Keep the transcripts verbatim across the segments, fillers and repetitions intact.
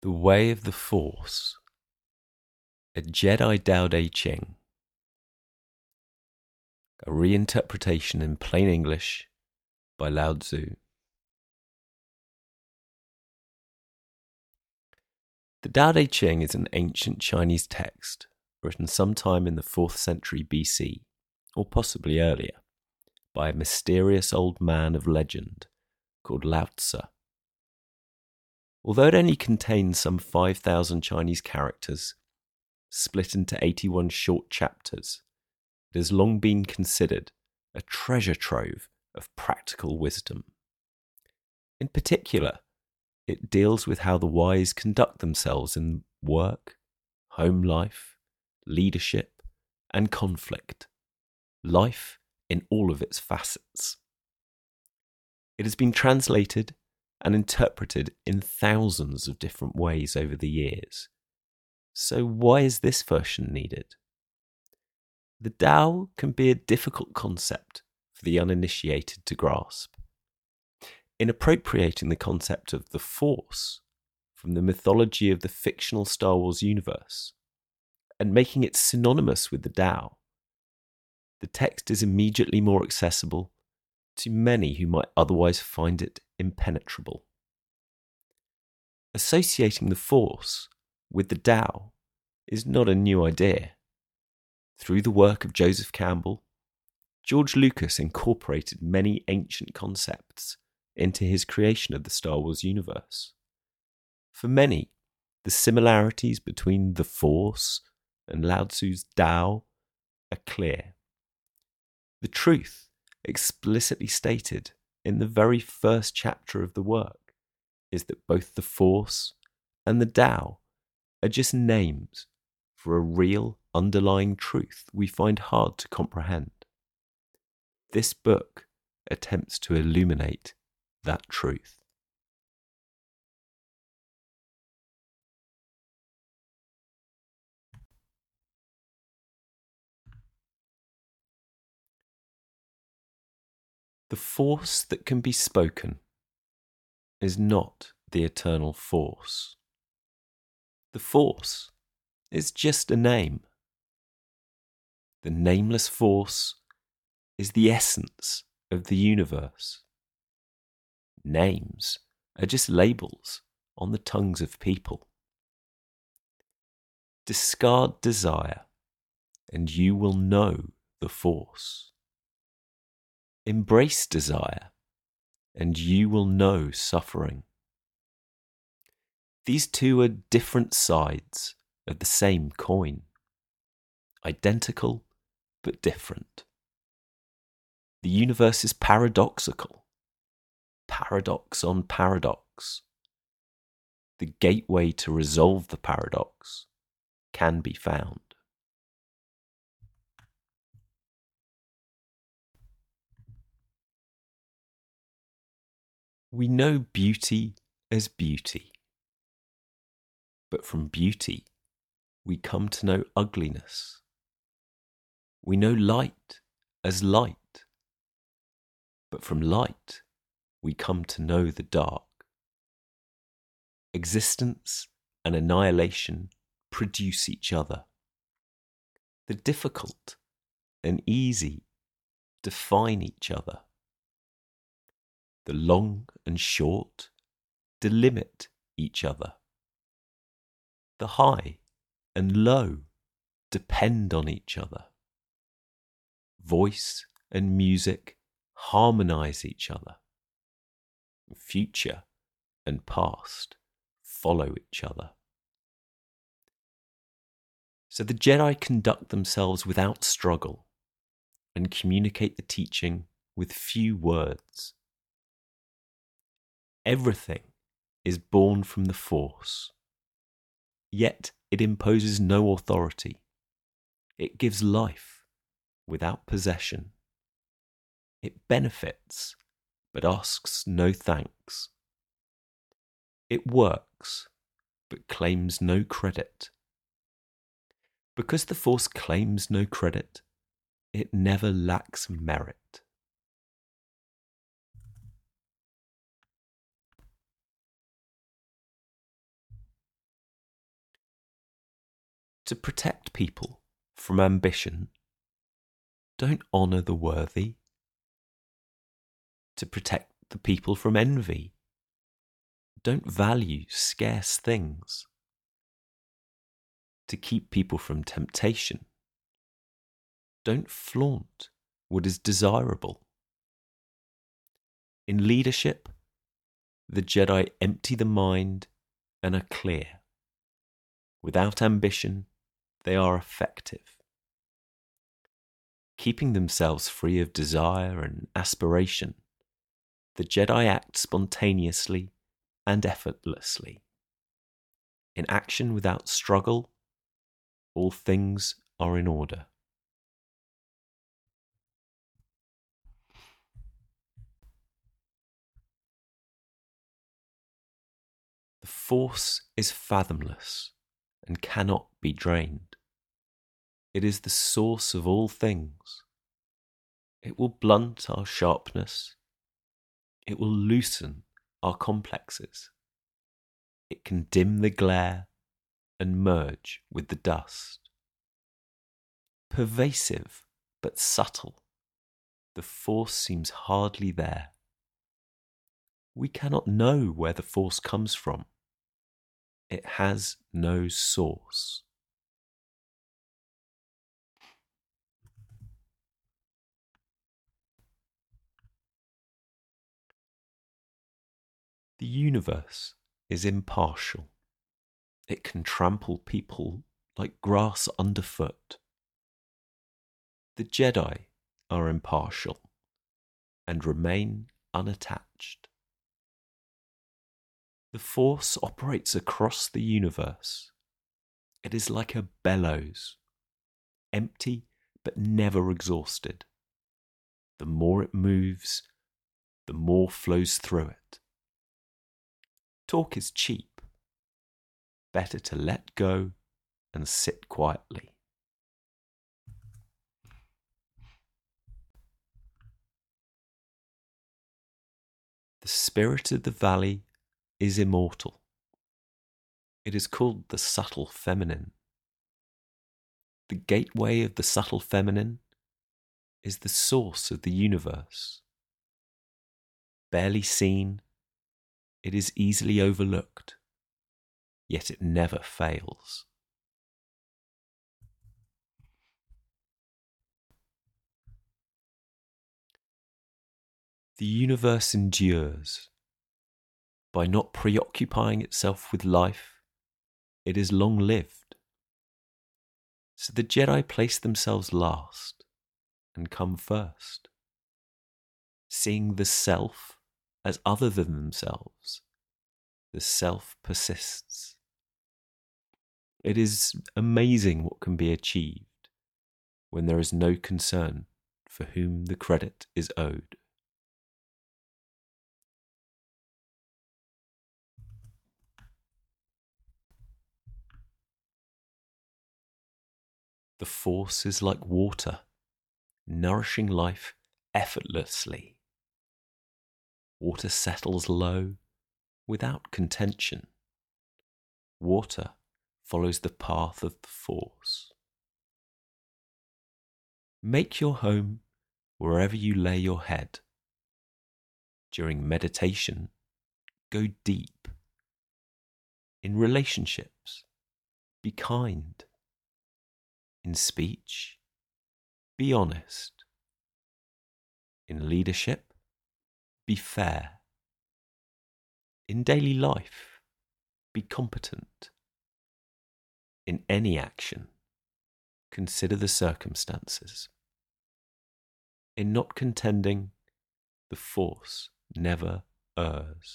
The Way of the Force, a Jedi Tao Te Ching, a reinterpretation in plain English by Lao Tzu. The Tao Te Ching is an ancient Chinese text written sometime in the fourth century B C, or possibly earlier, by a mysterious old man of legend called Lao Tzu. Although it only contains some five thousand Chinese characters, split into eighty-one short chapters, it has long been considered a treasure trove of practical wisdom. In particular, it deals with how the wise conduct themselves in work, home life, leadership, and conflict, life in all of its facets. It has been translated and interpreted in thousands of different ways over the years. So why is this version needed? The Tao can be a difficult concept for the uninitiated to grasp. In appropriating the concept of the Force from the mythology of the fictional Star Wars universe and making it synonymous with the Tao, the text is immediately more accessible to many who might otherwise find it impenetrable. Associating the Force with the Tao is not a new idea. Through the work of Joseph Campbell, George Lucas incorporated many ancient concepts into his creation of the Star Wars universe. For many, the similarities between the Force and Lao Tzu's Tao are clear. The truth, explicitly stated in the very first chapter of the work, is that both the Force and the Tao are just names for a real underlying truth we find hard to comprehend. This book attempts to illuminate that truth. The force that can be spoken is not the eternal force. The force is just a name. The nameless force is the essence of the universe. Names are just labels on the tongues of people. Discard desire, and you will know the force. Embrace desire, and you will know suffering. These two are different sides of the same coin, identical but different. The universe is paradoxical, paradox on paradox. The gateway to resolve the paradox can be found. We know beauty as beauty, but from beauty we come to know ugliness. We know light as light, but from light we come to know the dark. Existence and annihilation produce each other. The difficult and easy define each other. The long and short delimit each other. The high and low depend on each other. Voice and music harmonize each other. Future and past follow each other. So the Jedi conduct themselves without struggle and communicate the teaching with few words. Everything is born from the Force, yet it imposes no authority. It gives life without possession. It benefits, but asks no thanks. It works, but claims no credit. Because the Force claims no credit, it never lacks merit. To protect people from ambition, don't honour the worthy. To protect the people from envy, don't value scarce things. To keep people from temptation, don't flaunt what is desirable. In leadership, the Jedi empty the mind and are clear. Without ambition, they are effective. Keeping themselves free of desire and aspiration, the Jedi act spontaneously and effortlessly. In action without struggle, all things are in order. The Force is fathomless and cannot be drained. It is the source of all things. It will blunt our sharpness. It will loosen our complexes. It can dim the glare and merge with the dust. Pervasive but subtle, the Force seems hardly there. We cannot know where the Force comes from. It has no source. The universe is impartial. It can trample people like grass underfoot. The Jedi are impartial and remain unattached. The Force operates across the universe. It is like a bellows, empty but never exhausted. The more it moves, the more flows through it. Talk is cheap. Better to let go and sit quietly. The spirit of the valley is immortal. It is called the subtle feminine. The gateway of the subtle feminine is the source of the universe. Barely seen, it is easily overlooked, yet it never fails. The universe endures. By not preoccupying itself with life, it is long-lived. So the Jedi place themselves last and come first. Seeing the self as other than themselves, the self persists. It is amazing what can be achieved when there is no concern for whom the credit is owed. The Force is like water, nourishing life effortlessly. Water settles low without contention. Water follows the path of the Force. Make your home wherever you lay your head. During meditation, go deep. In relationships, be kind. In speech, be honest. In leadership, be fair. In daily life, be competent. In any action, consider the circumstances. In not contending, the Force never errs.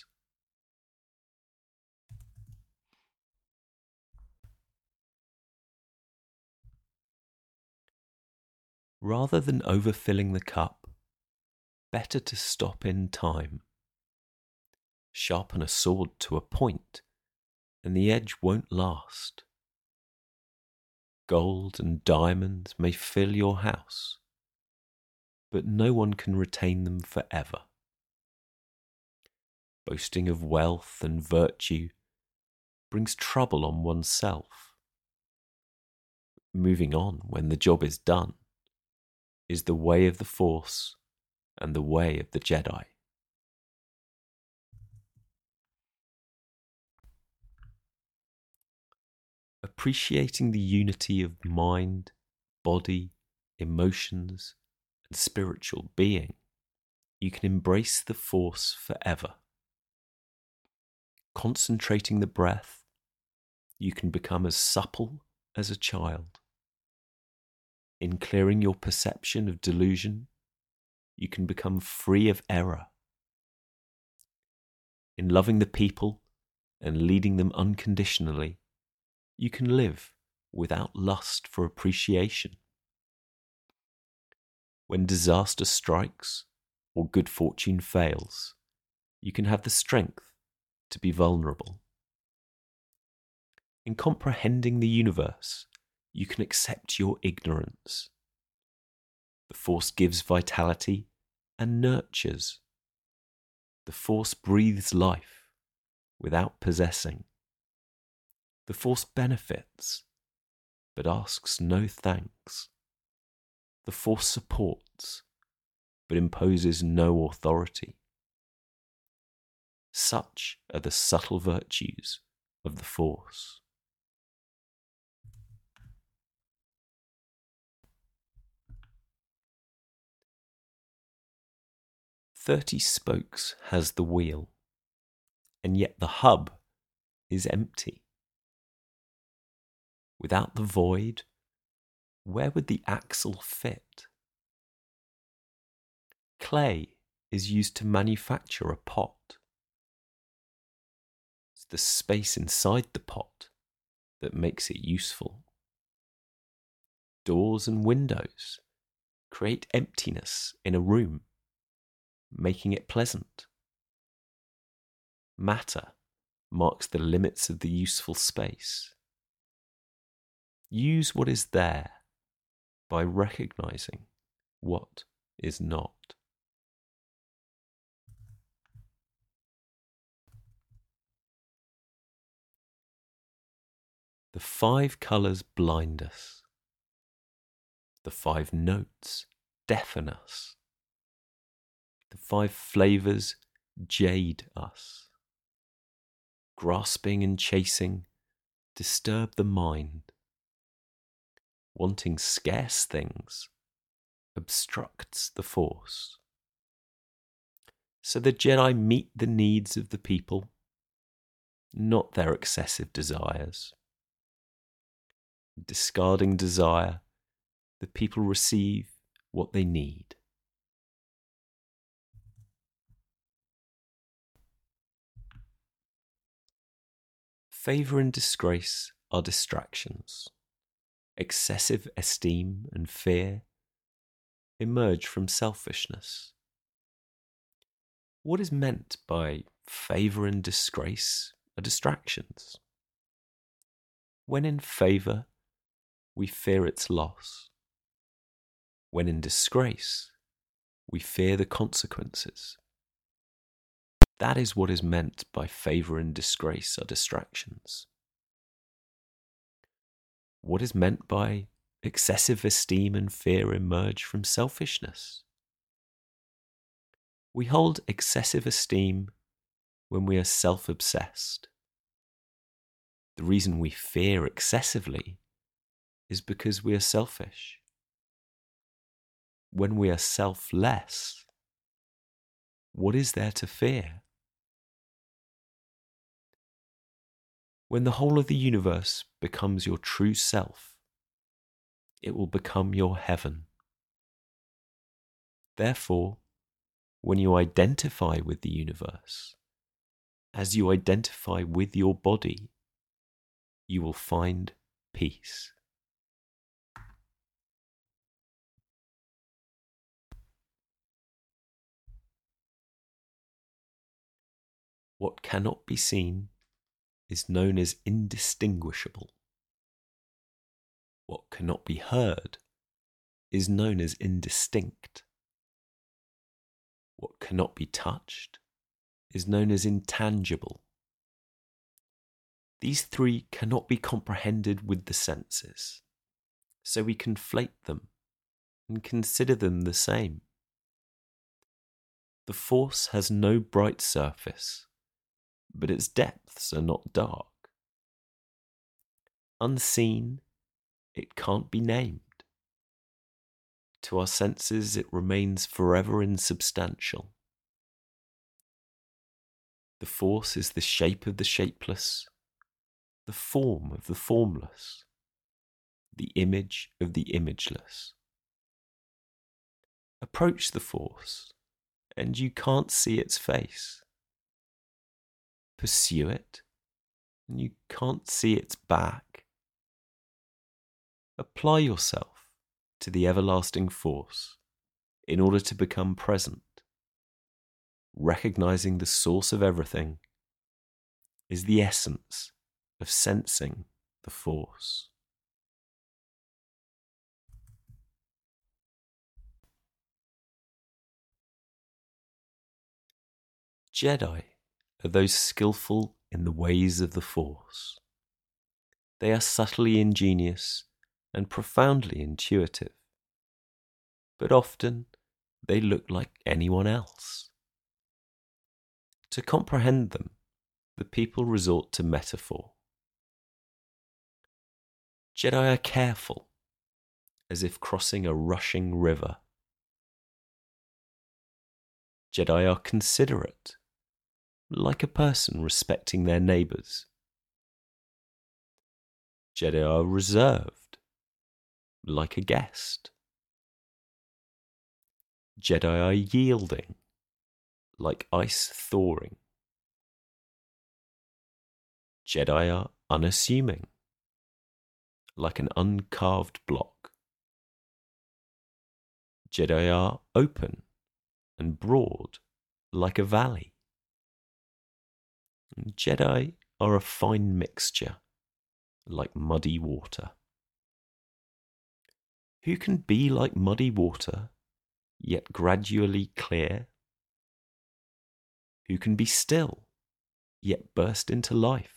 Rather than overfilling the cup, better to stop in time. Sharpen a sword to a point, and the edge won't last. Gold and diamonds may fill your house, but no one can retain them forever. Boasting of wealth and virtue brings trouble on oneself. moving on when the job is done, is the way of the Force and the way of the Jedi. Appreciating the unity of mind, body, emotions, and spiritual being, you can embrace the Force forever. Concentrating the breath, you can become as supple as a child. In clearing your perception of delusion, you can become free of error. In loving the people and leading them unconditionally, you can live without lust for appreciation. When disaster strikes or good fortune fails, you can have the strength to be vulnerable. In comprehending the universe, you can accept your ignorance. The Force gives vitality and nurtures. The Force breathes life without possessing. The Force benefits, but asks no thanks. The Force supports, but imposes no authority. Such are the subtle virtues of the Force. Thirty spokes has the wheel, and yet the hub is empty. Without the void, where would the axle fit? Clay is used to manufacture a pot. It's the space inside the pot that makes it useful. Doors and windows create emptiness in a room, making it pleasant. Matter marks the limits of the useful space. Use what is there by recognizing what is not. The five colours blind us. The five notes deafen us. The five flavours jade us. Grasping and chasing disturb the mind. Wanting scarce things obstructs the Force. So the Jedi meet the needs of the people, not their excessive desires. Discarding desire, the people receive what they need. Favour and disgrace are distractions. Excessive esteem and fear emerge from selfishness. What is meant by favour and disgrace are distractions. When in favour, we fear its loss. When in disgrace, we fear the consequences. That is what is meant by favour and disgrace are distractions. What is meant by excessive esteem and fear emerge from selfishness? We hold excessive esteem when we are self-obsessed. The reason we fear excessively is because we are selfish. When we are selfless, what is there to fear? When the whole of the universe becomes your true self, it will become your heaven. Therefore, when you identify with the universe, as you identify with your body, you will find peace. What cannot be seen is known as indistinguishable. What cannot be heard is known as indistinct. What cannot be touched is known as intangible. These three cannot be comprehended with the senses. so we conflate them and consider them the same. The Force has no bright surface, but its depths are not dark. Unseen, it can't be named. To our senses, it remains forever insubstantial. The Force is the shape of the shapeless, the form of the formless, the image of the imageless. Approach the Force, and you can't see its face. Pursue it, and you can't see its back. Apply yourself to the everlasting Force in order to become present. Recognizing the source of everything is the essence of sensing the Force. Jedi are those skillful in the ways of the Force. They are subtly ingenious and profoundly intuitive, but often they look like anyone else. To comprehend them, the people resort to metaphor. Jedi are careful, as if crossing a rushing river. Jedi are considerate, like a person respecting their neighbours. Jedi are reserved, like a guest. Jedi are yielding, like ice thawing. Jedi are unassuming, like an uncarved block. Jedi are open and broad, like a valley. And Jedi are a fine mixture, like muddy water. Who can be like muddy water, yet gradually clear? Who can be still, yet burst into life?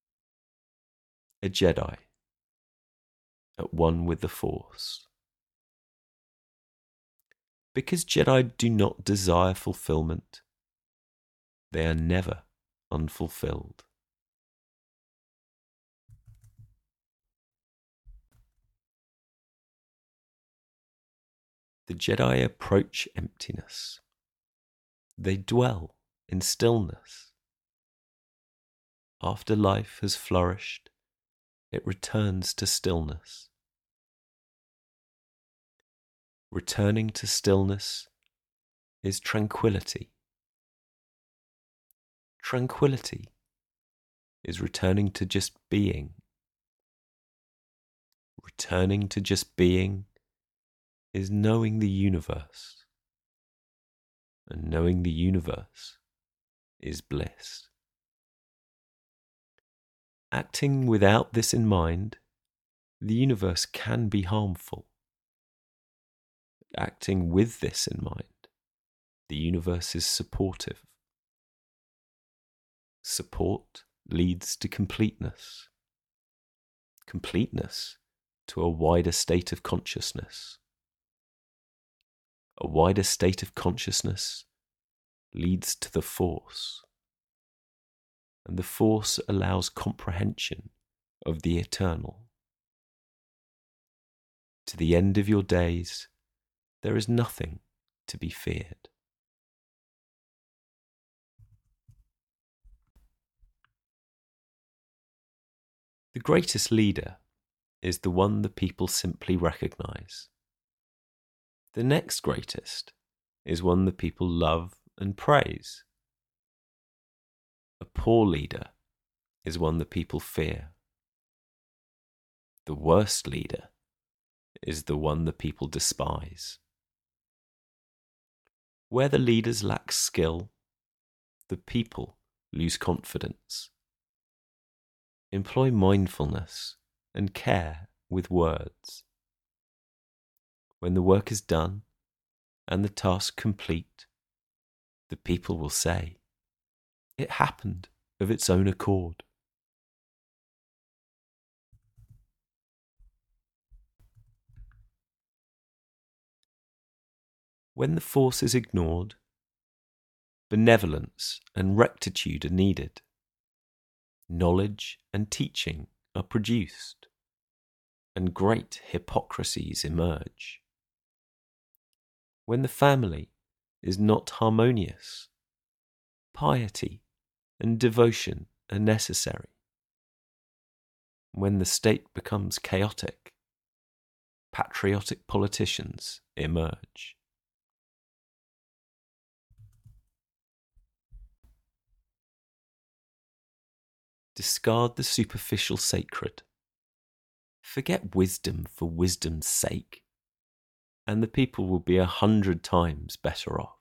A Jedi, at one with the Force. Because Jedi do not desire fulfillment, they are never unfulfilled. The Jedi approach emptiness. They dwell in stillness. After life has flourished, it returns to stillness. Returning to stillness is tranquility. Tranquility is returning to just being. Returning to just being is knowing the universe. And knowing the universe is bliss. Acting without this in mind, the universe can be harmful. Acting with this in mind, the universe is supportive. Support leads to completeness. Completeness to a wider state of consciousness. A wider state of consciousness leads to the Force. And the Force allows comprehension of the eternal. To the end of your days, there is nothing to be feared. The greatest leader is the one the people simply recognize. The next greatest is one the people love and praise. A poor leader is one the people fear. The worst leader is the one the people despise. Where the leaders lack skill, the people lose confidence. Employ mindfulness and care with words. When the work is done and the task complete, the people will say, "It happened of its own accord." When the Force is ignored, benevolence and rectitude are needed. Knowledge and teaching are produced, and great hypocrisies emerge. When the family is not harmonious, piety and devotion are necessary. When the state becomes chaotic, patriotic politicians emerge. Discard the superficial sacred. Forget wisdom for wisdom's sake, and the people will be a hundred times better off.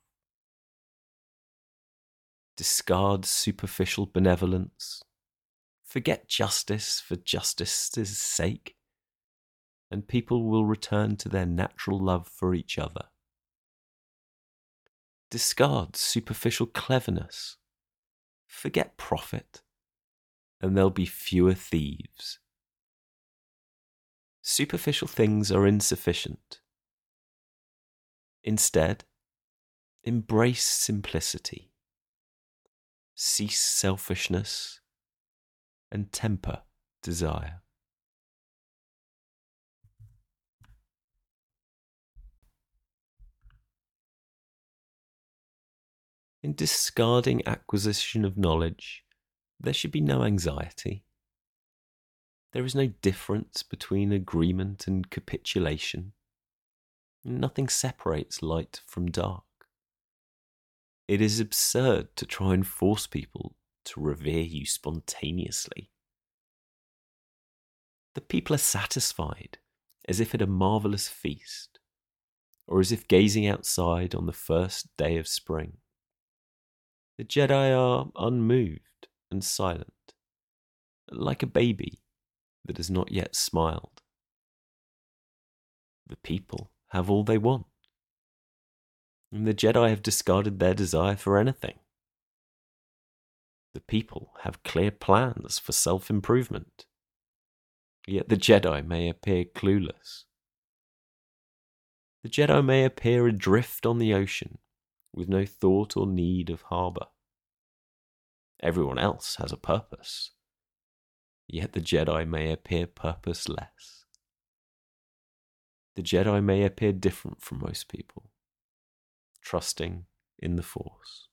Discard superficial benevolence. Forget justice for justice's sake, and people will return to their natural love for each other. Discard superficial cleverness. Forget profit, and there'll be fewer thieves. Superficial things are insufficient. Instead, embrace simplicity. Cease selfishness and temper desire. In discarding acquisition of knowledge, there should be no anxiety. There is no difference between agreement and capitulation. Nothing separates light from dark. It is absurd to try and force people to revere you spontaneously. The people are satisfied as if at a marvellous feast, or as if gazing outside on the first day of spring. The Jedi are unmoved and silent, like a baby that has not yet smiled. The people have all they want, and the Jedi have discarded their desire for anything. The people have clear plans for self-improvement, yet the Jedi may appear clueless. The Jedi may appear adrift on the ocean, with no thought or need of harbour. Everyone else has a purpose, yet the Jedi may appear purposeless. The Jedi may appear different from most people, trusting in the Force.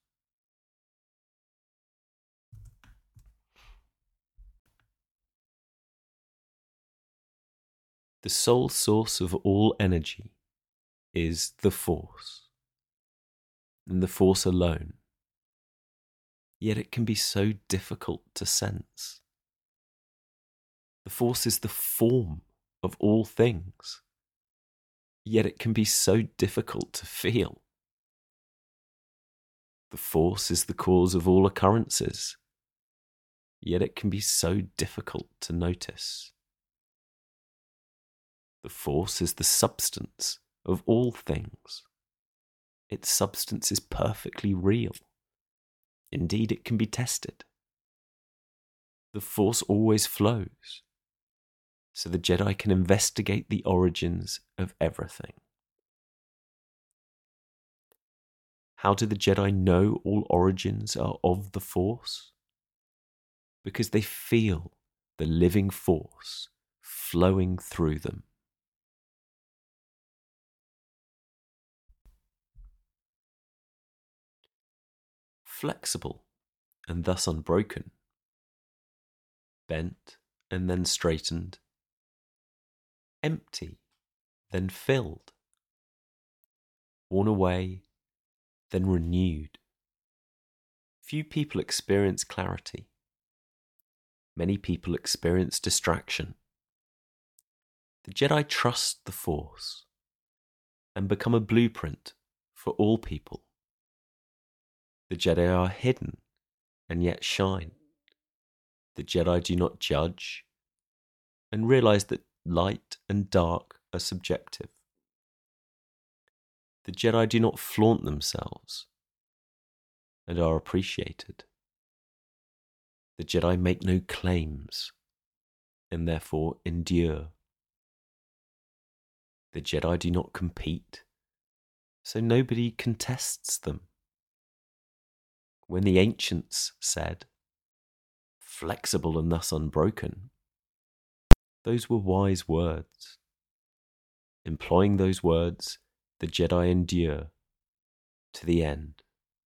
The sole source of all energy is the Force, and the Force alone. Yet it can be so difficult to sense. The Force is the form of all things, yet it can be so difficult to feel. The Force is the cause of all occurrences, yet it can be so difficult to notice. The Force is the substance of all things. Its substance is perfectly real. Indeed, it can be tested. The Force always flows, so the Jedi can investigate the origins of everything. How do the Jedi know all origins are of the Force? Because they feel the living Force flowing through them. Flexible and thus unbroken, bent and then straightened, empty, then filled, worn away, then renewed. Few people experience clarity. Many people experience distraction. The Jedi trust the Force and become a blueprint for all people. The Jedi are hidden and yet shine. The Jedi do not judge and realize that light and dark are subjective. The Jedi do not flaunt themselves and are appreciated. The Jedi make no claims and therefore endure. The Jedi do not compete so nobody contests them. When the ancients said, flexible and thus unbroken, those were wise words. Employing those words, the Jedi endure to the end.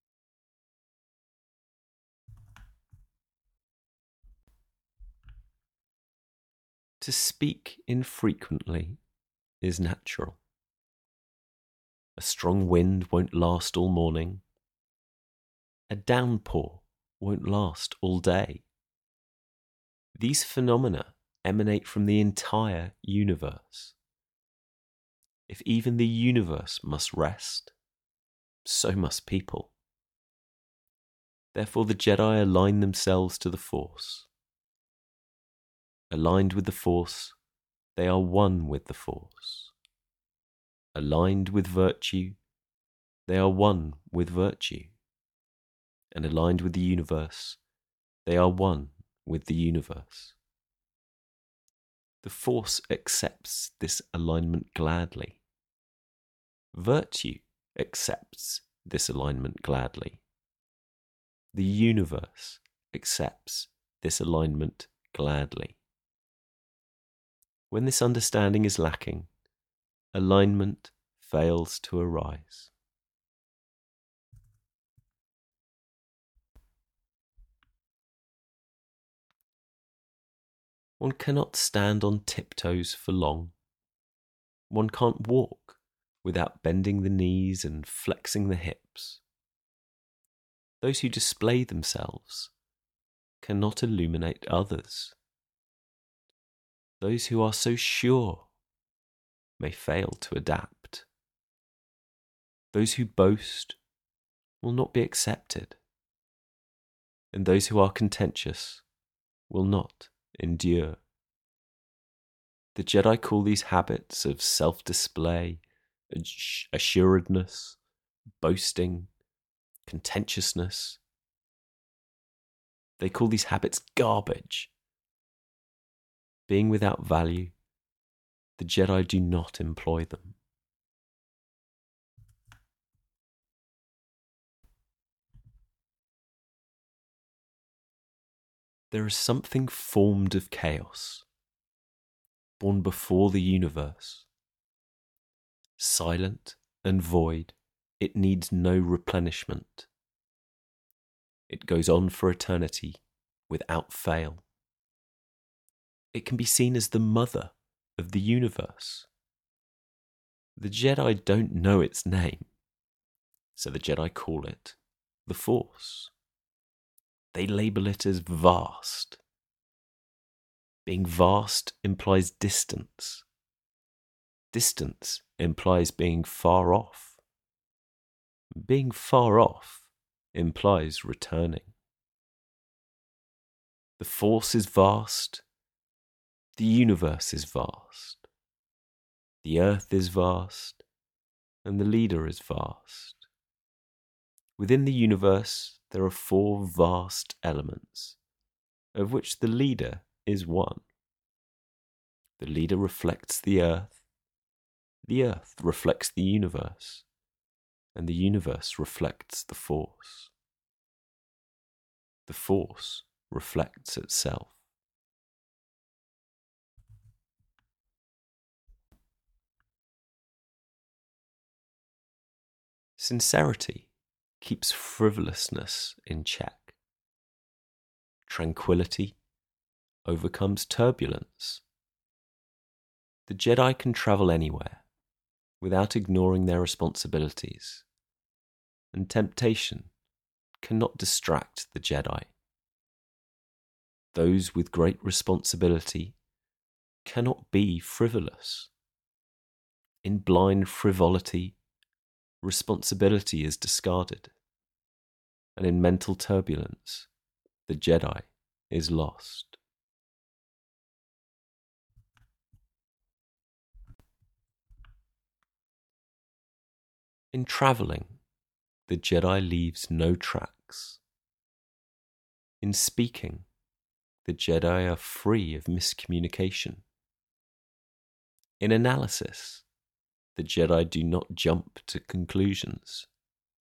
To speak infrequently is natural. A strong wind won't last all morning. A downpour won't last all day. These phenomena emanate from the entire universe. If even the universe must rest, so must people. Therefore the Jedi align themselves to the Force. Aligned with the Force, they are one with the Force. Aligned with virtue, they are one with virtue. And aligned with the universe, they are one with the universe. The Force accepts this alignment gladly. Virtue accepts this alignment gladly. The universe accepts this alignment gladly. When this understanding is lacking, alignment fails to arise. One cannot stand on tiptoes for long. One can't walk without bending the knees and flexing the hips. Those who display themselves cannot illuminate others. Those who are so sure may fail to adapt. Those who boast will not be accepted, and those who are contentious will not endure. The Jedi call these habits of self-display, assuredness, boasting, contentiousness. They call these habits garbage. Being without value, the Jedi do not employ them. There is something formed of chaos, born before the universe. Silent and void, it needs no replenishment. It goes on for eternity without fail. It can be seen as the mother of the universe. The Jedi don't know its name, so the Jedi call it the Force. They label it as vast. Being vast implies distance. Distance implies being far off. Being far off implies returning. The Force is vast. The universe is vast. The earth is vast. And the leader is vast. Within the universe, there are four vast elements, of which the leader is one. The leader reflects the earth. The earth reflects the universe. And the universe reflects the Force. The Force reflects itself. Sincerity keeps frivolousness in check. Tranquility overcomes turbulence. The Jedi can travel anywhere without ignoring their responsibilities, and temptation cannot distract the Jedi. Those with great responsibility cannot be frivolous. In blind frivolity, responsibility is discarded, and in mental turbulence, the Jedi is lost. In travelling, the Jedi leaves no tracks. In speaking, the Jedi are free of miscommunication. In analysis, the Jedi do not jump to conclusions.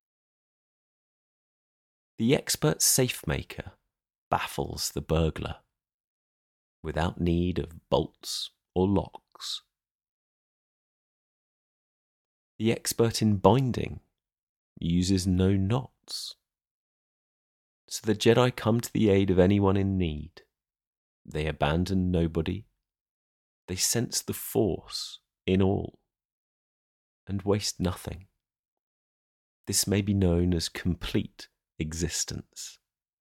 The expert safe-maker baffles the burglar without need of bolts or locks. The expert in binding uses no knots. So the Jedi come to the aid of anyone in need. They abandon nobody. They sense the Force in all and waste nothing. This may be known as complete existence.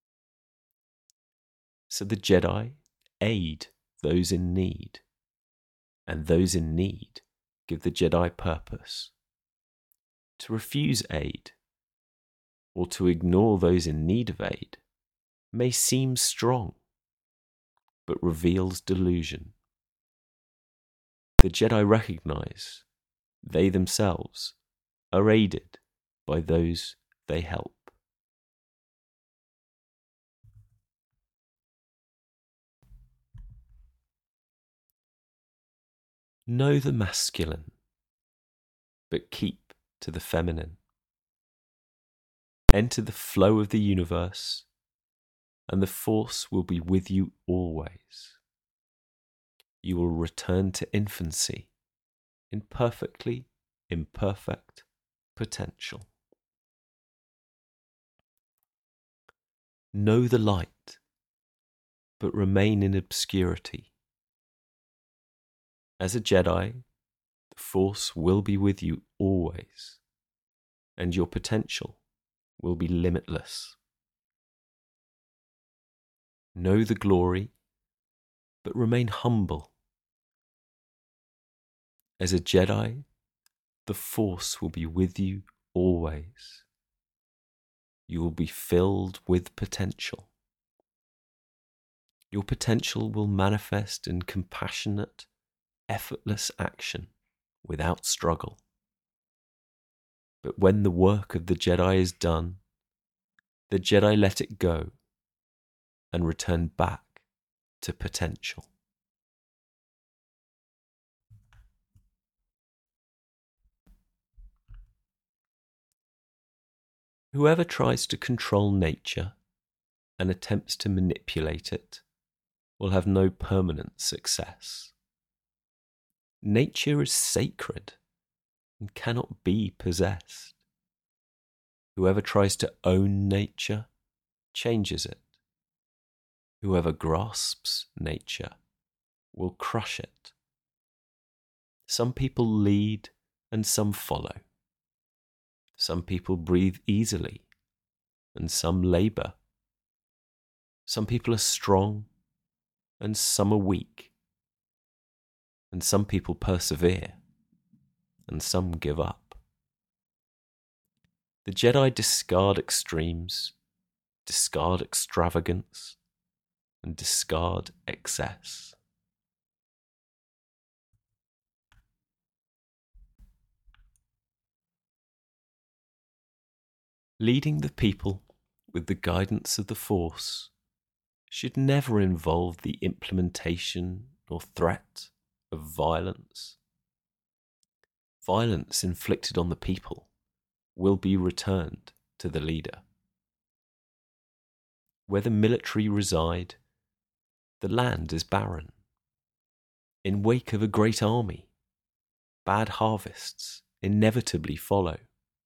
So the Jedi aid those in need, and those in need give the Jedi purpose. To refuse aid, or to ignore those in need of aid, may seem strong, but reveals delusion. The Jedi recognize they themselves are aided by those they help. Know the masculine, but keep to the feminine. Enter the flow of the universe, and the Force will be with you always. You will return to infancy in perfectly imperfect potential. Know the light, but remain in obscurity. As a Jedi, the Force will be with you always, and your potential will be limitless. Know the glory, but remain humble. As a Jedi, the Force will be with you always. You will be filled with potential. Your potential will manifest in compassionate, effortless action without struggle. But when the work of the Jedi is done, the Jedi let it go and return back to potential. Whoever tries to control nature and attempts to manipulate it will have no permanent success. Nature is sacred and cannot be possessed. Whoever tries to own nature changes it. Whoever grasps nature will crush it. Some people lead and some follow. Some people breathe easily and some labour. Some people are strong and some are weak. And some people persevere and some give up. The Jedi discard extremes, discard extravagance, and discard excess. Leading the people with the guidance of the Force should never involve the implementation or threat of violence. Violence inflicted on the people will be returned to the leader. Where the military reside, the land is barren. In wake of a great army, bad harvests inevitably follow.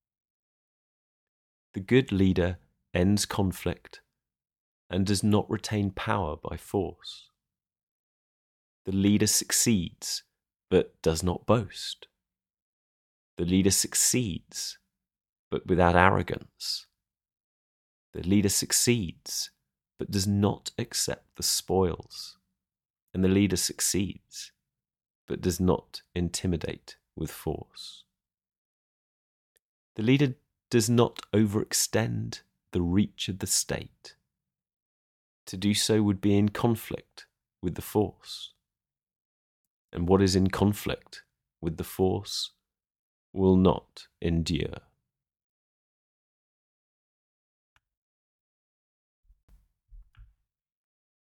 The good leader ends conflict and does not retain power by force. The leader succeeds but does not boast. The leader succeeds but without arrogance. The leader succeeds but does not accept the spoils. And the leader succeeds but does not intimidate with force. The leader does not overextend the reach of the state. To do so would be in conflict with the Force. And what is in conflict with the Force will not endure.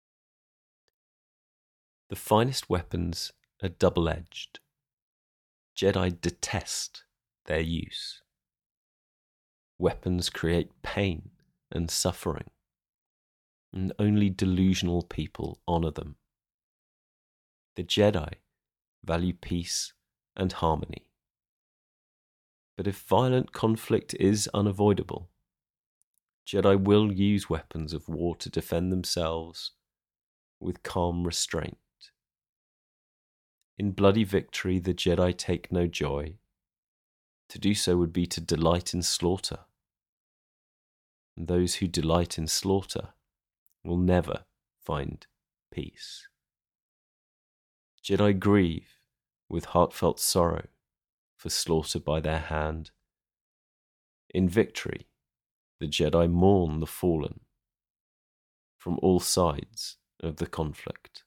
The finest weapons are double-edged. Jedi detest their use. Weapons create pain and suffering, and only delusional people honor them. The Jedi value peace and harmony. But if violent conflict is unavoidable, Jedi will use weapons of war to defend themselves with calm restraint. In bloody victory, the Jedi take no joy. To do so would be to delight in slaughter. And those who delight in slaughter will never find peace. Jedi grieve with heartfelt sorrow for slaughter by their hand. In victory, the Jedi mourn the fallen from all sides of the conflict.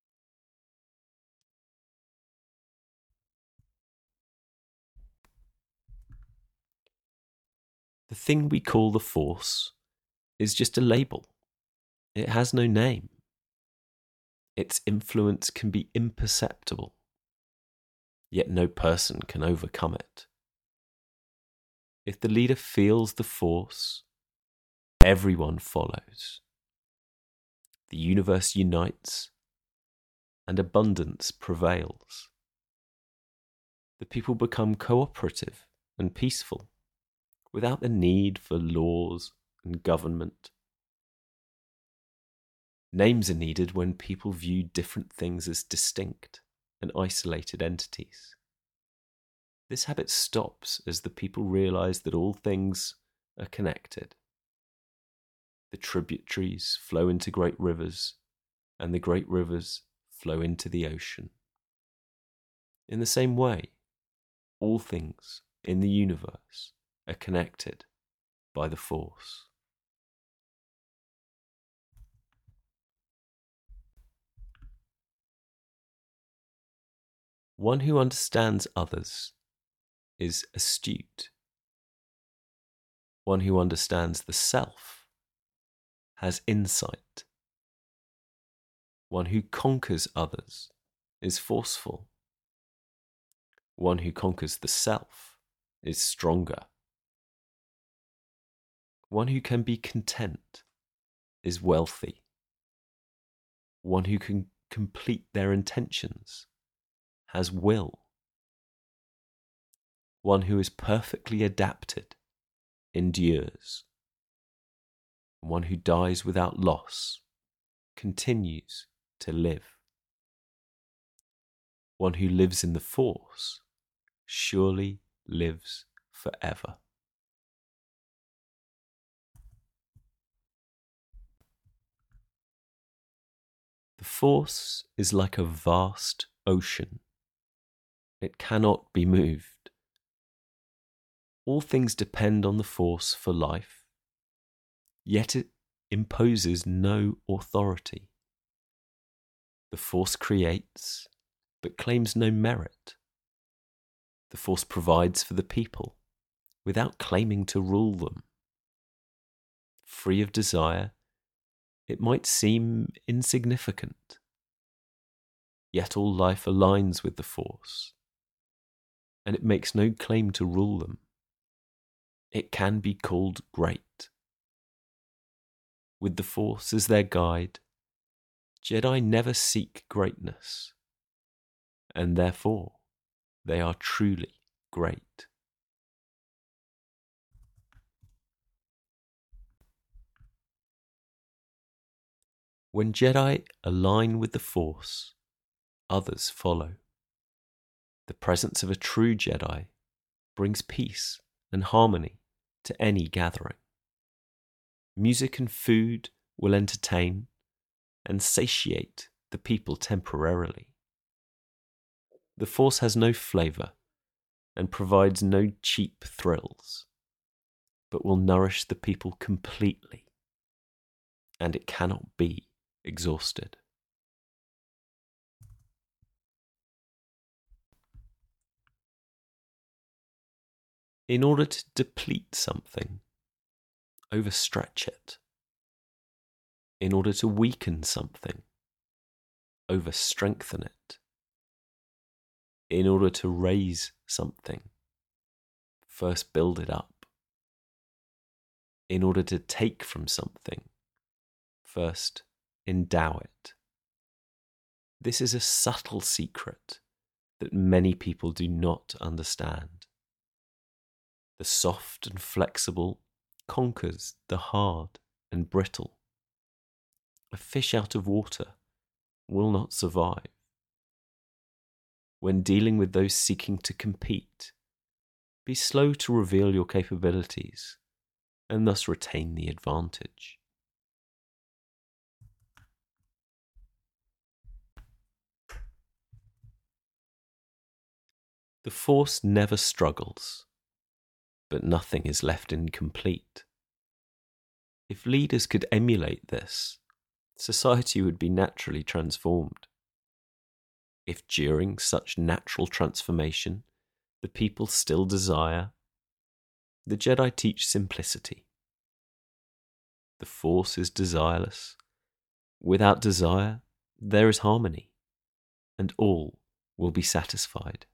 The thing we call the Force is just a label. It has no name. Its influence can be imperceptible, yet no person can overcome it. If the leader feels the Force, everyone follows. The universe unites, and abundance prevails. The people become cooperative and peaceful, without the need for laws and government. Names are needed when people view different things as distinct and isolated entities. This habit stops as the people realize that all things are connected. The tributaries flow into great rivers, and the great rivers flow into the ocean. In the same way, all things in the universe are connected by the Force. One who understands others is astute. One who understands the self has insight. One who conquers others is forceful. One who conquers the self is stronger. One who can be content is wealthy. One who can complete their intentions has will. One who is perfectly adapted endures. One who dies without loss continues to live. One who lives in the Force surely lives forever. The Force is like a vast ocean. It cannot be moved. All things depend on the Force for life, yet it imposes no authority. The Force creates, but claims no merit. The Force provides for the people, without claiming to rule them. Free of desire, it might seem insignificant. Yet all life aligns with the Force, and it makes no claim to rule them. It can be called great. With the Force as their guide, Jedi never seek greatness, and therefore they are truly great. When Jedi align with the Force, others follow. The presence of a true Jedi brings peace and harmony to any gathering. Music and food will entertain and satiate the people temporarily. The Force has no flavour and provides no cheap thrills, but will nourish the people completely, and it cannot be exhausted. In order to deplete something, overstretch it. In order to weaken something, overstrengthen it. In order to raise something, first build it up. In order to take from something, first endow it. This is a subtle secret that many people do not understand. The soft and flexible conquers the hard and brittle. A fish out of water will not survive. When dealing with those seeking to compete, be slow to reveal your capabilities and thus retain the advantage. The Force never struggles, but nothing is left incomplete. If leaders could emulate this, society would be naturally transformed. If during such natural transformation the people still desire, the Jedi teach simplicity. The Force is desireless. Without desire, there is harmony, and all will be satisfied.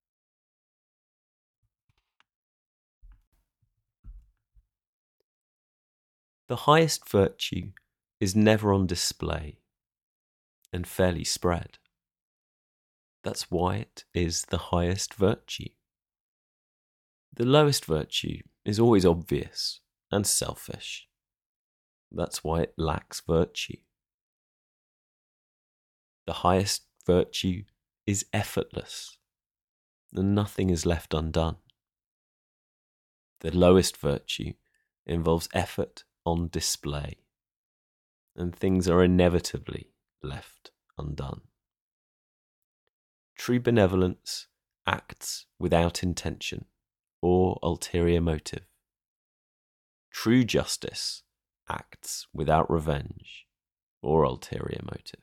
The highest virtue is never on display and fairly spread. That's why it is the highest virtue. The lowest virtue is always obvious and selfish. That's why it lacks virtue. The highest virtue is effortless, and nothing is left undone. The lowest virtue involves effort on display, and things are inevitably left undone. True benevolence acts without intention or ulterior motive. True justice acts without revenge or ulterior motive.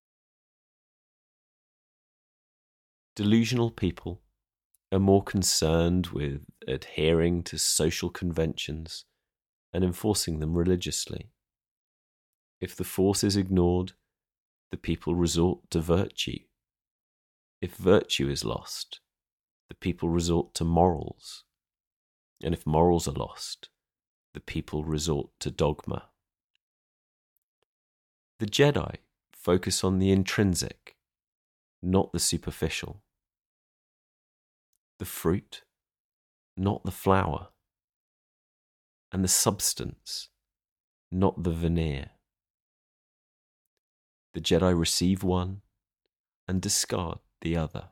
Delusional people are more concerned with adhering to social conventions and enforcing them religiously. If the Force is ignored, the people resort to virtue. If virtue is lost, the people resort to morals. And if morals are lost, the people resort to dogma. The Jedi focus on the intrinsic, not the superficial. The fruit, not the flower. And the substance, not the veneer. The Jedi receive one and discard the other.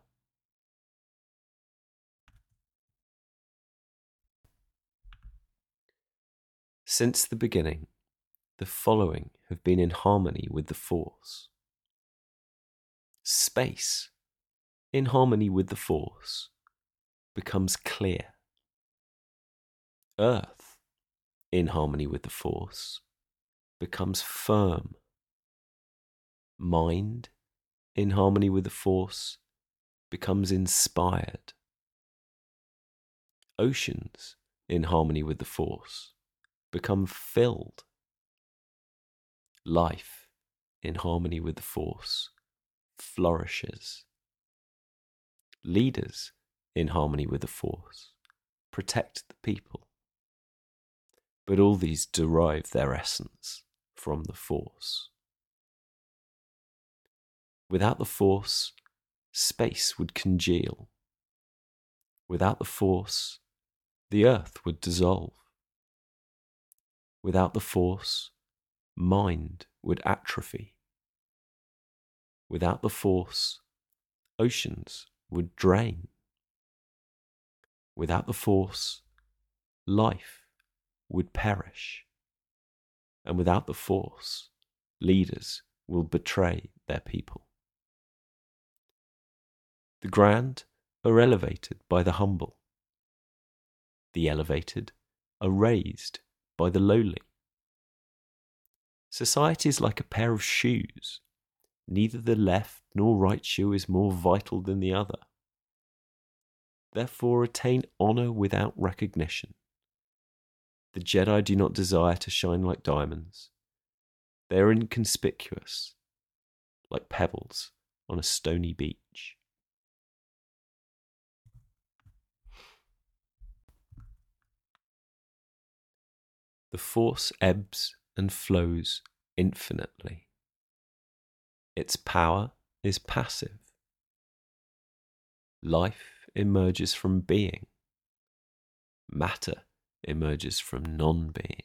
Since the beginning, the following have been in harmony with the Force. Space, in harmony with the Force, becomes clear. Earth, in harmony with the Force, becomes firm. Mind, in harmony with the Force, becomes inspired. Oceans, in harmony with the Force, become filled. Life, in harmony with the Force, flourishes. Leaders, in harmony with the Force, protect the people. But all these derive their essence from the Force. Without the Force, space would congeal. Without the Force, the earth would dissolve. Without the Force, mind would atrophy. Without the Force, oceans would drain. Without the Force, life would perish. And without the Force, leaders will betray their people. The grand are elevated by the humble. The elevated are raised by the lowly. Society is like a pair of shoes. Neither the left nor right shoe is more vital than the other. Therefore, attain honour without recognition. The Jedi do not desire to shine like diamonds. They are inconspicuous, like pebbles on a stony beach. The Force ebbs and flows infinitely. Its power is passive. Life emerges from being. Matter emerges from non-being.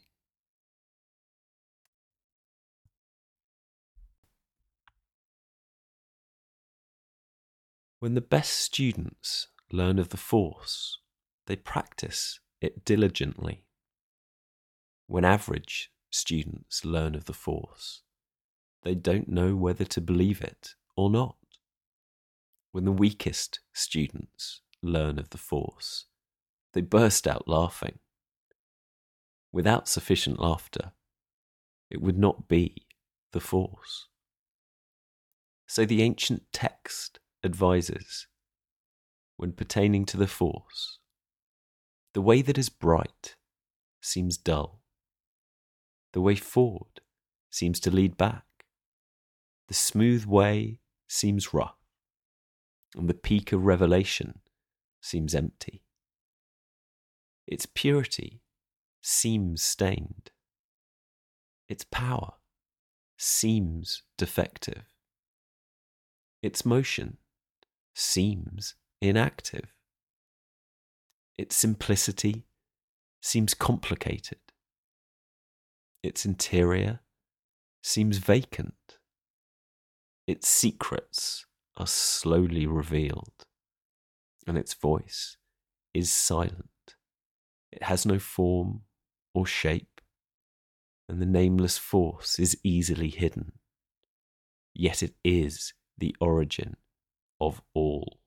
When the best students learn of the Force, they practice it diligently. When average students learn of the Force, they don't know whether to believe it or not. When the weakest students learn of the Force, they burst out laughing. Without sufficient laughter, it would not be the Force. So the ancient text advises, when pertaining to the Force, the way that is bright seems dull. The way forward seems to lead back. The smooth way seems rough, and the peak of revelation seems empty. Its purity seems stained. Its power seems defective. Its motion seems inactive. Its simplicity seems complicated. Its interior seems vacant. Its secrets are slowly revealed, and its voice is silent. It has no form or shape, and the nameless Force is easily hidden. Yet it is the origin of all.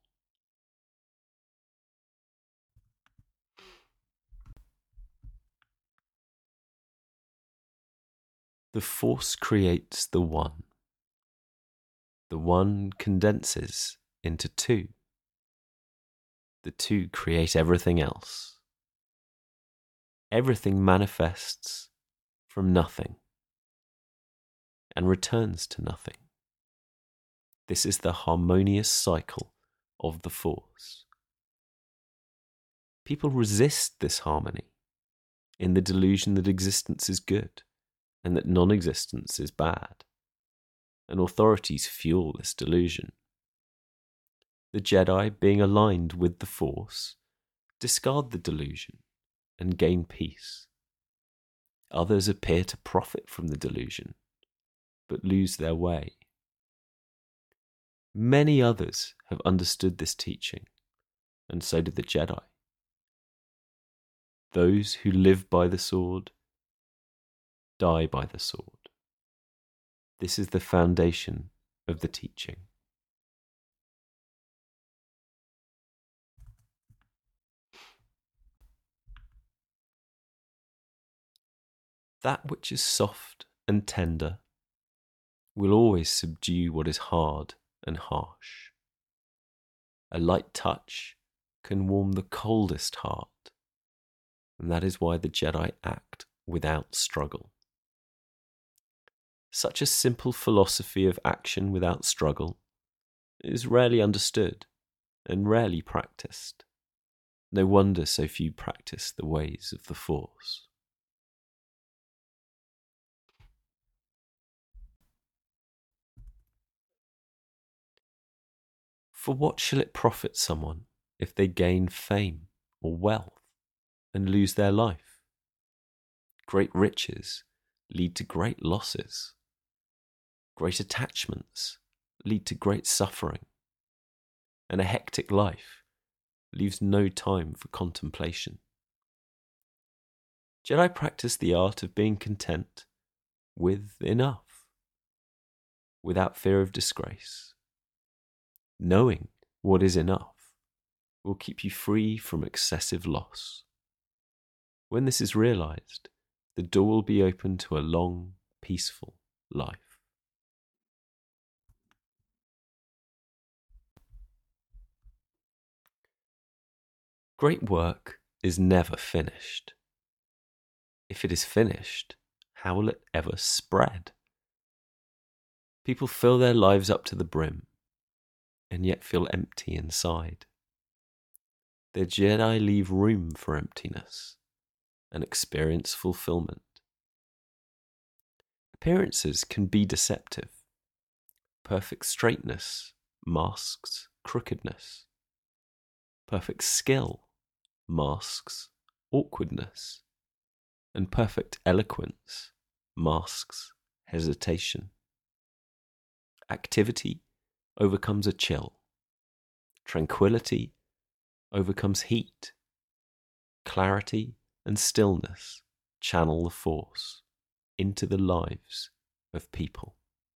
The Force creates the One. The One condenses into two. The two create everything else. Everything manifests from nothing and returns to nothing. This is the harmonious cycle of the Force. People resist this harmony in the delusion that existence is good and that non-existence is bad, and authorities fuel this delusion. The Jedi, being aligned with the Force, discard the delusion and gain peace. Others appear to profit from the delusion, but lose their way. Many others have understood this teaching, and so did the Jedi. Those who live by the sword die by the sword. This is the foundation of the teaching. That which is soft and tender will always subdue what is hard and harsh. A light touch can warm the coldest heart, and that is why the Jedi act without struggle. Such a simple philosophy of action without struggle is rarely understood and rarely practiced. No wonder so few practice the ways of the Force. For what shall it profit someone if they gain fame or wealth and lose their life? Great riches lead to great losses. Great attachments lead to great suffering. And a hectic life leaves no time for contemplation. Jedi practice the art of being content with enough, without fear of disgrace. Knowing what is enough will keep you free from excessive loss. When this is realized, the door will be open to a long, peaceful life. Great work is never finished. If it is finished, how will it ever spread? People fill their lives up to the brim, and yet feel empty inside. The Jedi leave room for emptiness and experience fulfillment. Appearances can be deceptive. Perfect straightness masks crookedness. Perfect skill masks awkwardness. And perfect eloquence masks hesitation. Activity overcomes a chill. Tranquility overcomes heat. Clarity and stillness channel the force into the lives of people.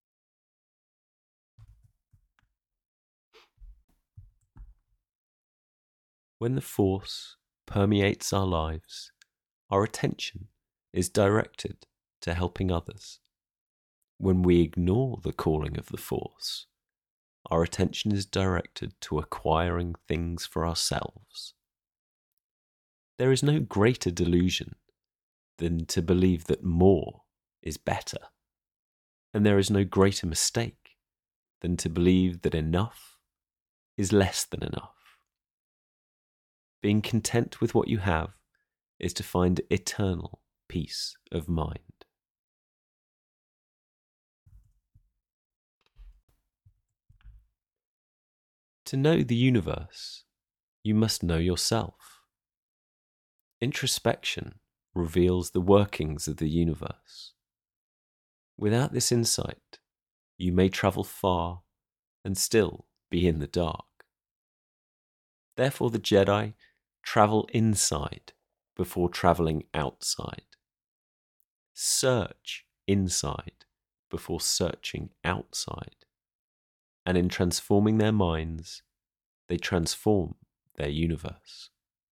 When the force permeates our lives, our attention is directed to helping others. When we ignore the calling of the force, our attention is directed to acquiring things for ourselves. There is no greater delusion than to believe that more is better, and there is no greater mistake than to believe that enough is less than enough. Being content with what you have is to find eternal peace of mind. To know the universe, you must know yourself. Introspection reveals the workings of the universe. Without this insight, you may travel far and still be in the dark. Therefore, the Jedi travel inside before traveling outside. Search inside before searching outside. And in transforming their minds, they transform their universe.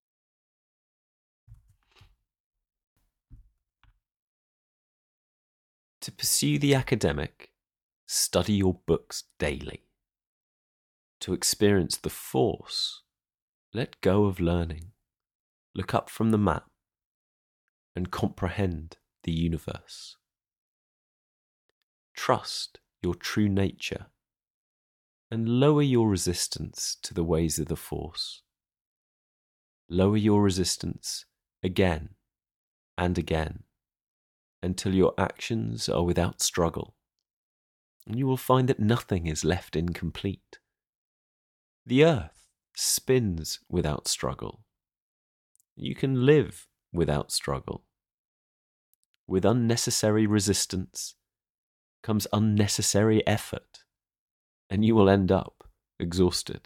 To pursue the academic, study your books daily. To experience the force, let go of learning, look up from the map, and comprehend the universe. Trust your true nature and lower your resistance to the ways of the force. Lower your resistance again and again until your actions are without struggle, and you will find that nothing is left incomplete. The earth spins without struggle. You can live without struggle. With unnecessary resistance comes unnecessary effort, and you will end up exhausted.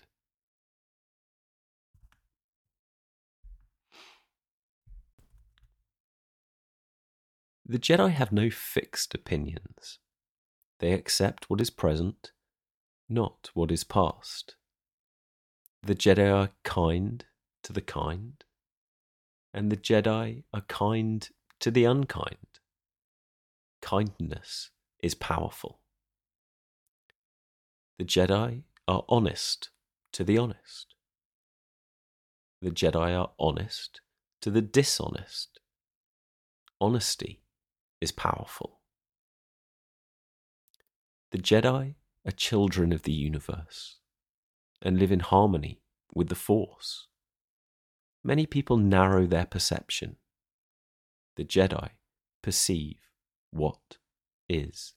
The Jedi have no fixed opinions. They accept what is present, not what is past. The Jedi are kind to the kind, and the Jedi are kind to the unkind. Kindness is powerful. The Jedi are honest to the honest. The Jedi are honest to the dishonest. Honesty is powerful. The Jedi are children of the universe and live in harmony with the Force. Many people narrow their perception. The Jedi perceive what is.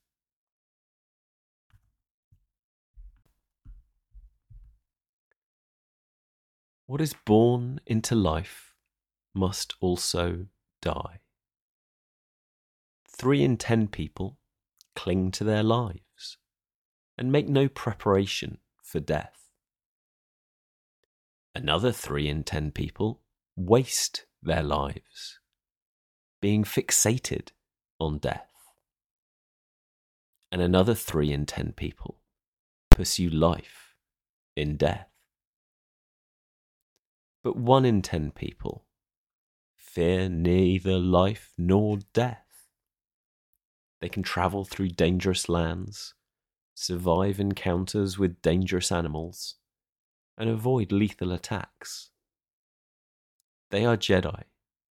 What is born into life must also die. Three in ten people cling to their lives and make no preparation for death. Another three in ten people waste their lives, being fixated on death. And another three in ten people pursue life in death. But one in ten people fear neither life nor death. They can travel through dangerous lands, survive encounters with dangerous animals, and avoid lethal attacks. They are Jedi.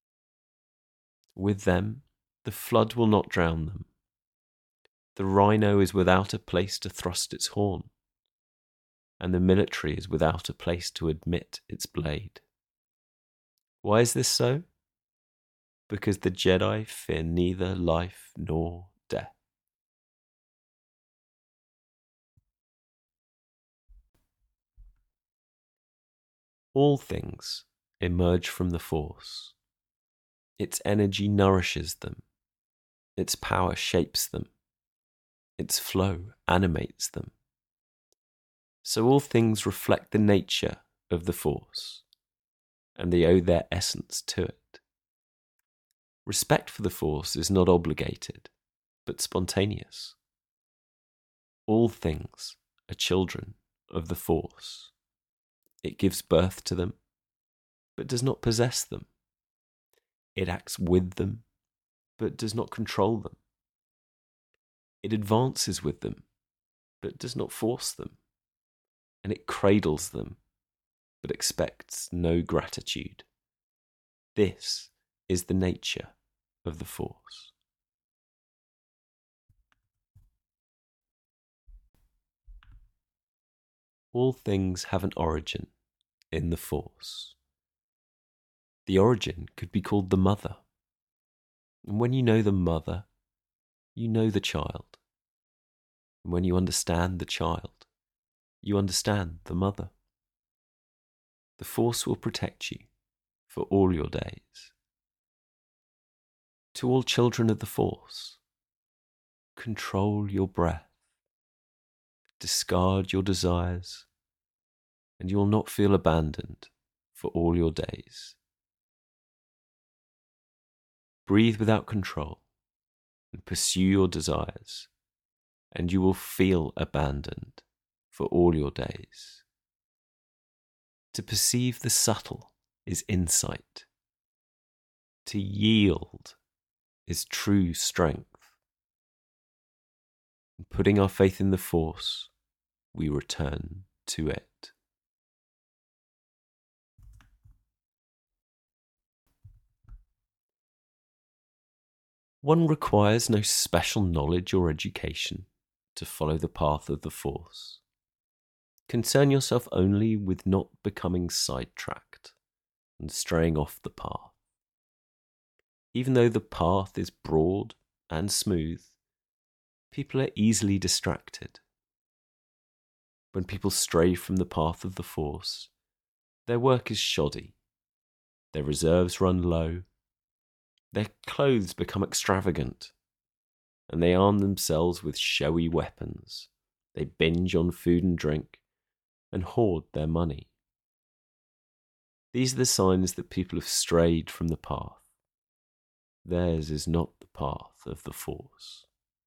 With them, the flood will not drown them. The rhino is without a place to thrust its horn, and the military is without a place to admit its blade. Why is this so? Because the Jedi fear neither life nor death. All things emerge from the Force. Its energy nourishes them. Its power shapes them. Its flow animates them. So all things reflect the nature of the Force, and they owe their essence to it. Respect for the Force is not obligated, but spontaneous. All things are children of the Force. It gives birth to them, but does not possess them. It acts with them, but does not control them. It advances with them, but does not force them. And it cradles them, but expects no gratitude. This is the nature of the Force. All things have an origin in the Force. The origin could be called the mother. And when you know the mother, you know the child. And when you understand the child, you understand the mother. The Force will protect you for all your days. To all children of the Force, control your breath. Discard your desires, and you will not feel abandoned for all your days. Breathe without control and pursue your desires, and you will feel abandoned for all your days. To perceive the subtle is insight. To yield is true strength. In putting our faith in the Force, we return to it. One requires no special knowledge or education to follow the path of the Force. Concern yourself only with not becoming sidetracked and straying off the path. Even though the path is broad and smooth, people are easily distracted. When people stray from the path of the Force, their work is shoddy, their reserves run low, their clothes become extravagant, and they arm themselves with showy weapons. They binge on food and drink, and hoard their money. These are the signs that people have strayed from the path. Theirs is not the path of the Force.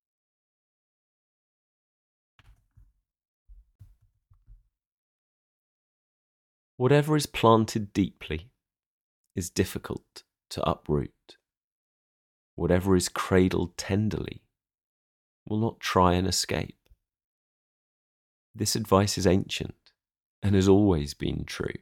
Whatever is planted deeply is difficult to uproot. Whatever is cradled tenderly will not try and escape. This advice is ancient and has always been true.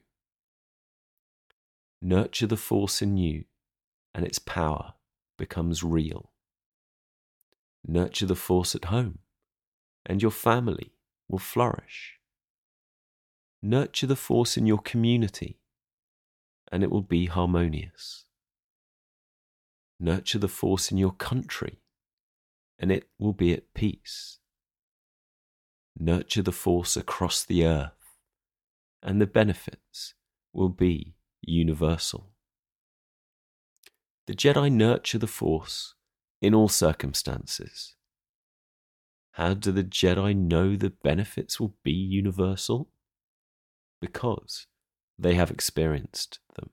Nurture the Force in you, and its power becomes real. Nurture the Force at home, and your family will flourish. Nurture the Force in your community, and it will be harmonious. Nurture the Force in your country, and it will be at peace. Nurture the Force across the earth, and the benefits will be universal. The Jedi nurture the Force in all circumstances. How do the Jedi know the benefits will be universal? Because they have experienced them.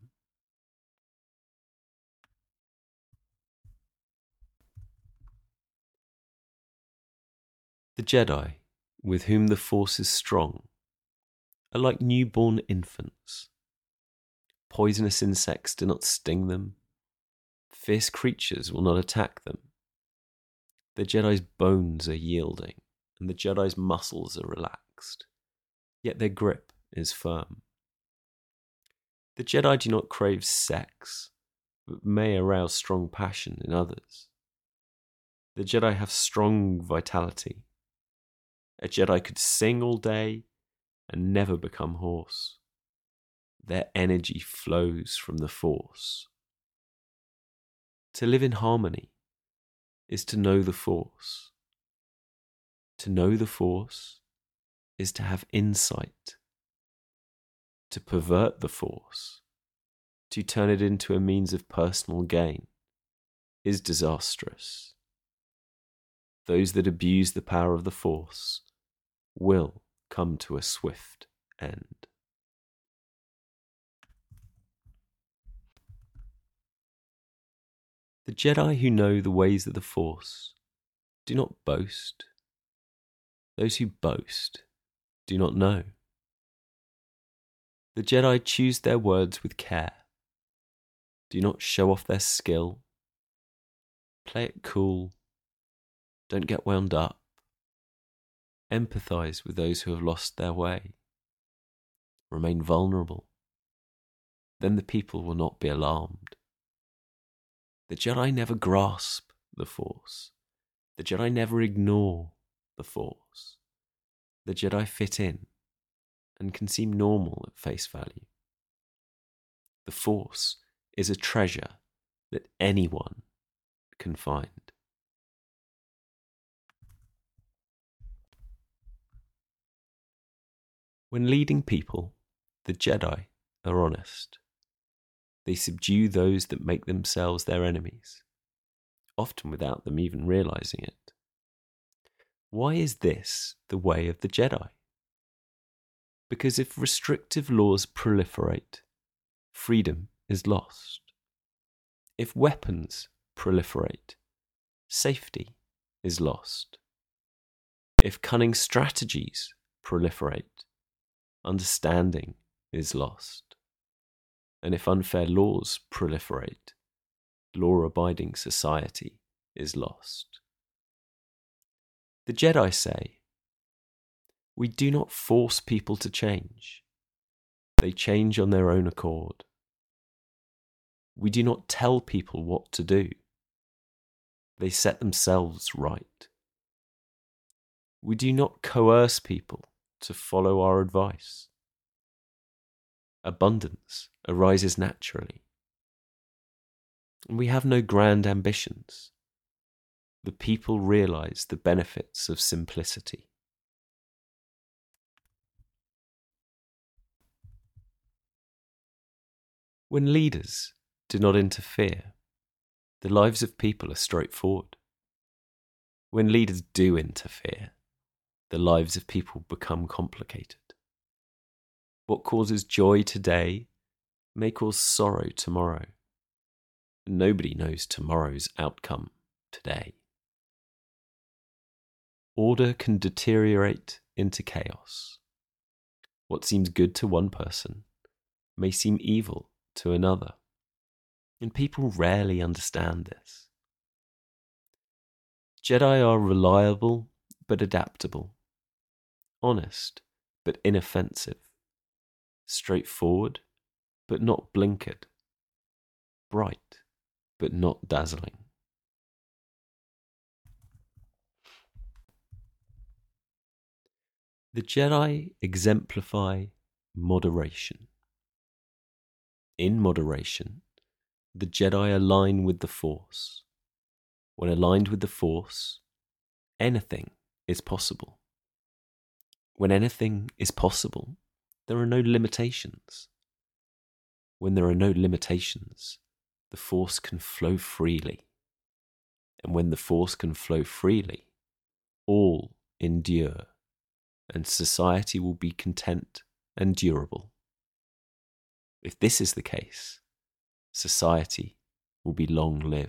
The Jedi, with whom the Force is strong, are like newborn infants. Poisonous insects do not sting them. Fierce creatures will not attack them. The Jedi's bones are yielding, and the Jedi's muscles are relaxed, yet their grip is firm. The Jedi do not crave sex, but may arouse strong passion in others. The Jedi have strong vitality. A Jedi could sing all day and never become hoarse. Their energy flows from the Force. To live in harmony is to know the Force. To know the Force is to have insight. to pervert the Force, to turn it into a means of personal gain, is disastrous. Those that abuse the power of the Force will come to a swift end. The Jedi who know the ways of the Force do not boast. Those who boast do not know. The Jedi choose their words with care. Do not show off their skill. Play it cool. Don't get wound up. Empathise with those who have lost their way. Remain vulnerable. Then the people will not be alarmed. The Jedi never grasp the Force. The Jedi never ignore the Force. The Jedi fit in and can seem normal at face value. The Force is a treasure that anyone can find. When leading people, the Jedi are honest. They subdue those that make themselves their enemies, often without them even realizing it. Why is this the way of the Jedi? Because if restrictive laws proliferate, freedom is lost. If weapons proliferate, safety is lost. If cunning strategies proliferate, understanding is lost. And if unfair laws proliferate, law-abiding society is lost. The Jedi say, we do not force people to change. They change on their own accord. We do not tell people what to do. They set themselves right. We do not coerce people to follow our advice. Abundance arises naturally. And we have no grand ambitions. The people realize the benefits of simplicity. When leaders do not interfere, the lives of people are straightforward. When leaders do interfere, the lives of people become complicated. What causes joy today may cause sorrow tomorrow. And nobody knows tomorrow's outcome today. Order can deteriorate into chaos. What seems good to one person may seem evil to another, and people rarely understand this. Jedi are reliable but adaptable, honest but inoffensive, straightforward but not blinkered, bright but not dazzling. The Jedi exemplify moderation. In moderation, the Jedi align with the Force. When aligned with the Force, anything is possible. When anything is possible, there are no limitations. When there are no limitations, the Force can flow freely. And when the Force can flow freely, all endure, and society will be content and durable. If this is the case, society will be long-lived.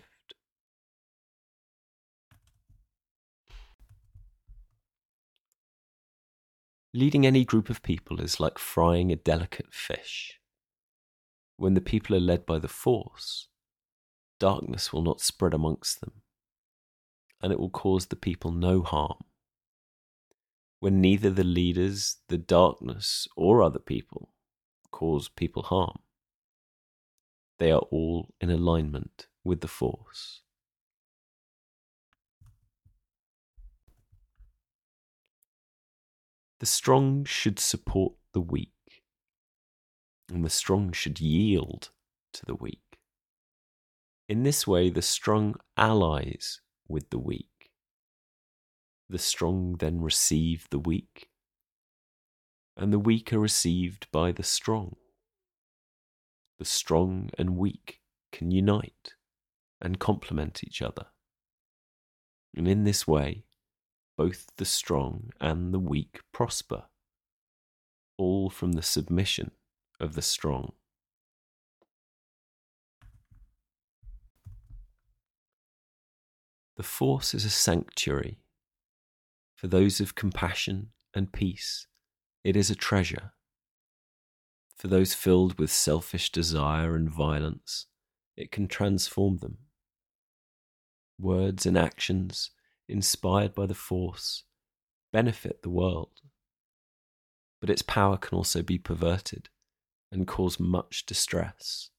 Leading any group of people is like frying a delicate fish. When the people are led by the Force, darkness will not spread amongst them, and it will cause the people no harm. When neither the leaders, the darkness, or other people cause people harm, they are all in alignment with the Force. The strong should support the weak, and the strong should yield to the weak. In this way, the strong allies with the weak. The strong then receive the weak. and the weak are received by the strong. The strong and weak can unite and complement each other. And in this way, both the strong and the weak prosper, all from the submission of the strong. The Force is a sanctuary. For those of compassion and peace, it is a treasure. For those filled with selfish desire and violence, it can transform them. Words and actions inspired by the Force benefit the world, but its power can also be perverted and cause much distress.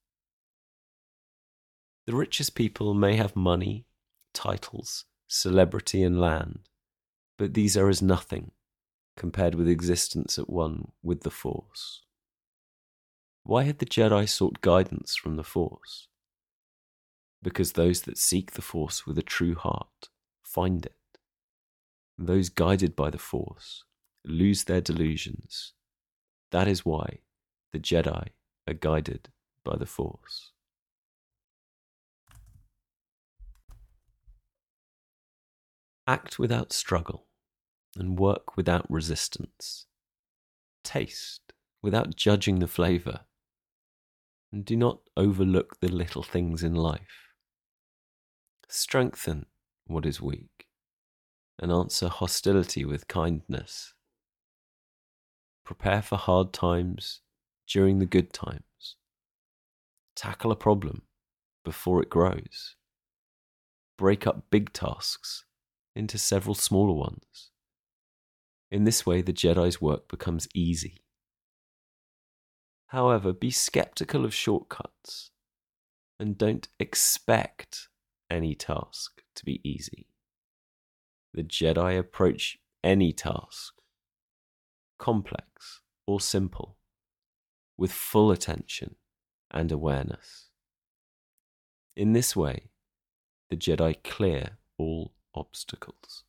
The richest people may have money, titles, celebrity, and land, but these are as nothing compared with existence at one with the Force. Why had the Jedi sought guidance from the Force? Because those that seek the Force with a true heart find it. Those guided by the Force lose their delusions. That is why the Jedi are guided by the Force. Act without struggle and work without resistance. Taste without judging the flavour, and do not overlook the little things in life. Strengthen what is weak and answer hostility with kindness. Prepare for hard times during the good times. Tackle a problem before it grows. Break up big tasks into several smaller ones. In this way, the Jedi's work becomes easy. However, be skeptical of shortcuts and don't expect any task to be easy. The Jedi approach any task, complex or simple, with full attention and awareness. In this way, the Jedi clear all obstacles.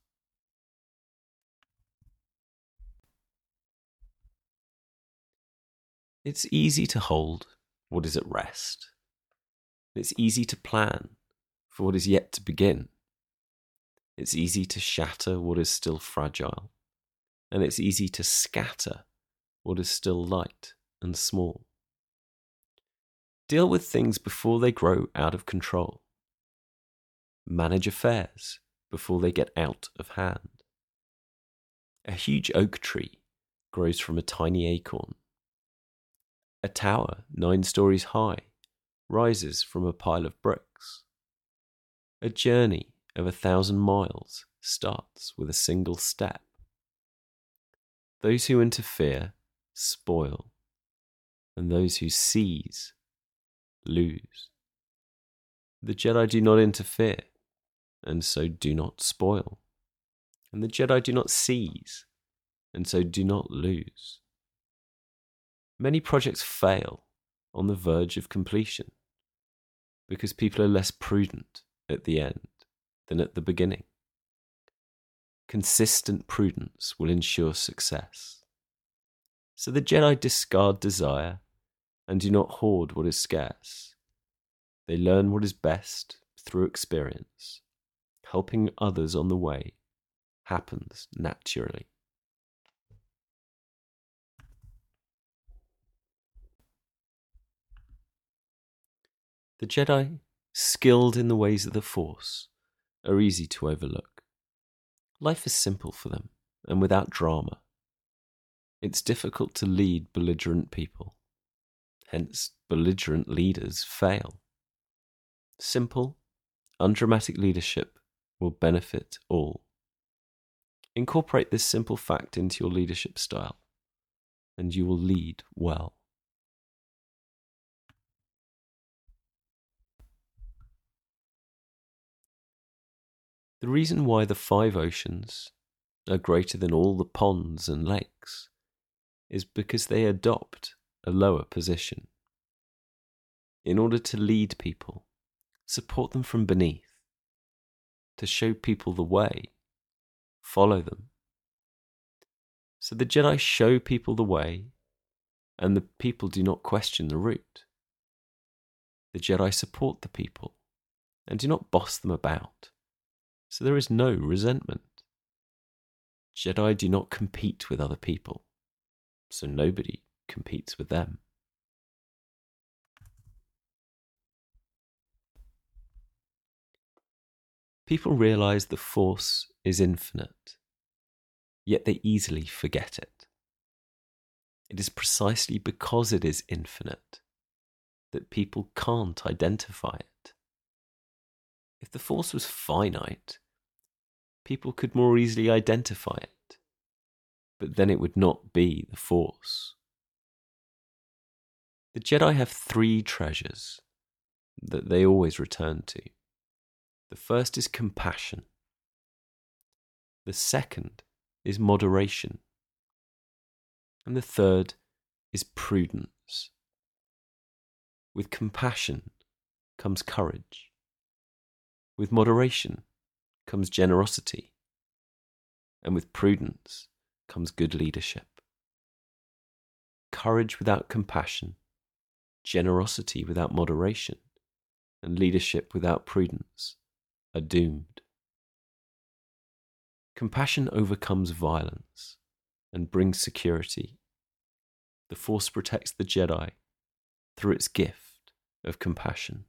It's easy to hold what is at rest. It's easy to plan for what is yet to begin. It's easy to shatter what is still fragile, and it's easy to scatter what is still light and small. Deal with things before they grow out of control. Manage affairs before they get out of hand. A huge oak tree grows from a tiny acorn. A tower nine stories high rises from a pile of bricks. A journey of a thousand miles starts with a single step. Those who interfere spoil, and those who seize lose. The Jedi do not interfere, and so do not spoil. And the Jedi do not seize, and so do not lose. Many projects fail on the verge of completion because people are less prudent at the end than at the beginning. Consistent prudence will ensure success. So the Jedi discard desire and do not hoard what is scarce. They learn what is best through experience. Helping others on the way happens naturally. The Jedi, skilled in the ways of the Force, are easy to overlook. Life is simple for them and without drama. It's difficult to lead belligerent people. Hence, belligerent leaders fail. Simple, undramatic leadership will benefit all. Incorporate this simple fact into your leadership style, and you will lead well. The reason why the five oceans are greater than all the ponds and lakes is because they adopt a lower position. In order to lead people, support them from beneath. To show people the way, follow them. So the Jedi show people the way, and the people do not question the route. The Jedi support the people and do not boss them about, so there is no resentment. Jedi do not compete with other people, so nobody competes with them. People realize the Force is infinite, yet they easily forget it. It is precisely because it is infinite that people can't identify it. If the Force was finite, people could more easily identify it, but then it would not be the Force. The Jedi have three treasures that they always return to. The first is compassion. The second is moderation. And the third is prudence. With compassion comes courage. With moderation comes generosity. And with prudence comes good leadership. Courage without compassion, generosity without moderation, and leadership without prudence are doomed. Compassion overcomes violence and brings security. The Force protects the Jedi through its gift of compassion.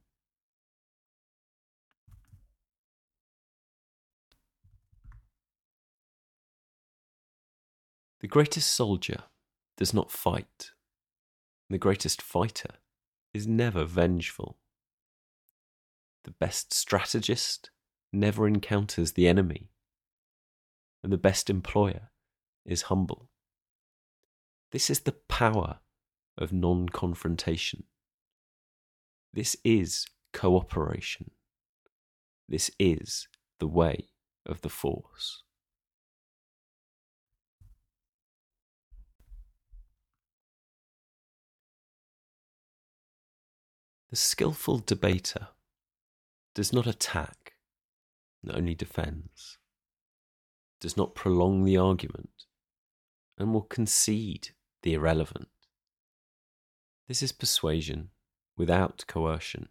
The greatest soldier does not fight. The greatest fighter is never vengeful. The best strategist never encounters the enemy, and the best employer is humble. This is the power of non-confrontation. This is cooperation. This is the way of the Force. The skillful debater does not attack, only defends, does not prolong the argument, and will concede the irrelevant. This is persuasion without coercion.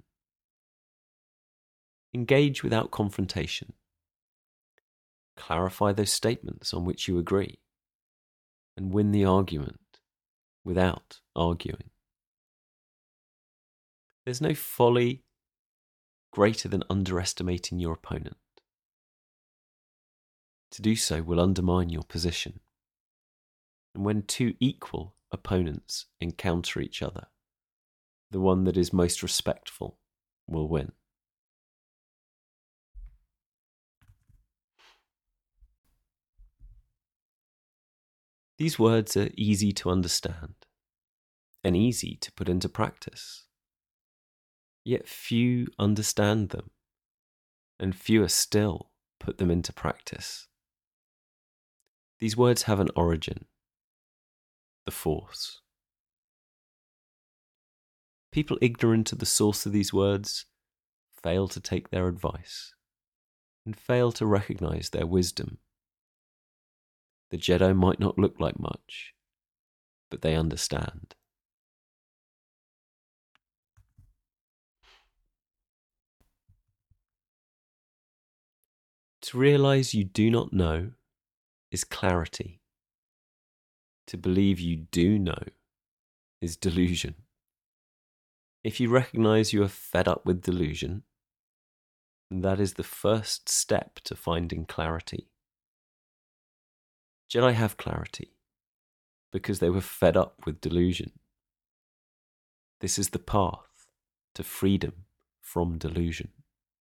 Engage without confrontation. Clarify those statements on which you agree, and win the argument without arguing. There's no folly greater than underestimating your opponent. To do so will undermine your position. And when two equal opponents encounter each other, the one that is most respectful will win. These words are easy to understand and easy to put into practice. Yet few understand them, and fewer still put them into practice. These words have an origin: the Force. People ignorant of the source of these words fail to take their advice and fail to recognize their wisdom. The Jedi might not look like much, but they understand. To realize you do not know is clarity. To believe you do know is delusion. If you recognize you are fed up with delusion, that is the first step to finding clarity. Jedi have clarity because they were fed up with delusion. This is the path to freedom from delusion.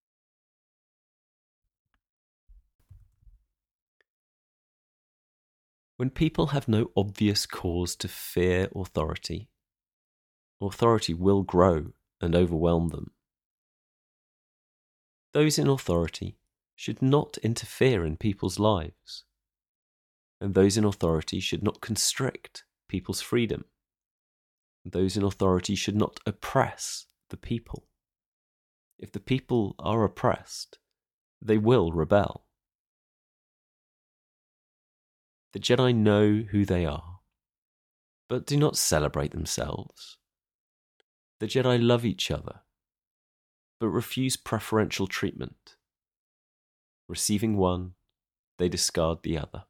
When people have no obvious cause to fear authority, authority will grow and overwhelm them. Those in authority should not interfere in people's lives, and those in authority should not constrict people's freedom. Those in authority should not oppress the people. If the people are oppressed, they will rebel. The Jedi know who they are, but do not celebrate themselves. The Jedi love each other, but refuse preferential treatment. Receiving one, they discard the other.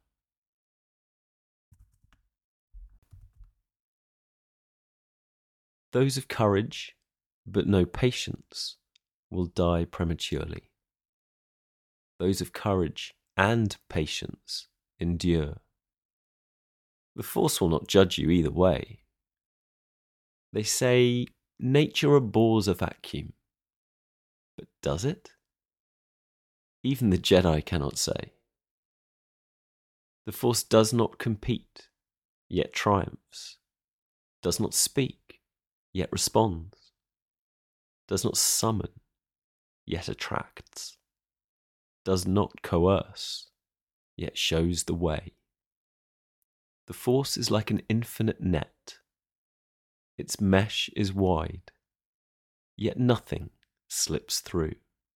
Those of courage, but no patience, will die prematurely. Those of courage and patience endure. The Force will not judge you either way. They say nature abhors a vacuum. But does it? Even the Jedi cannot say. The Force does not compete, yet triumphs. Does not speak, yet responds. Does not summon, yet attracts. Does not coerce, yet shows the way. The Force is like an infinite net. Its mesh is wide, yet nothing slips through.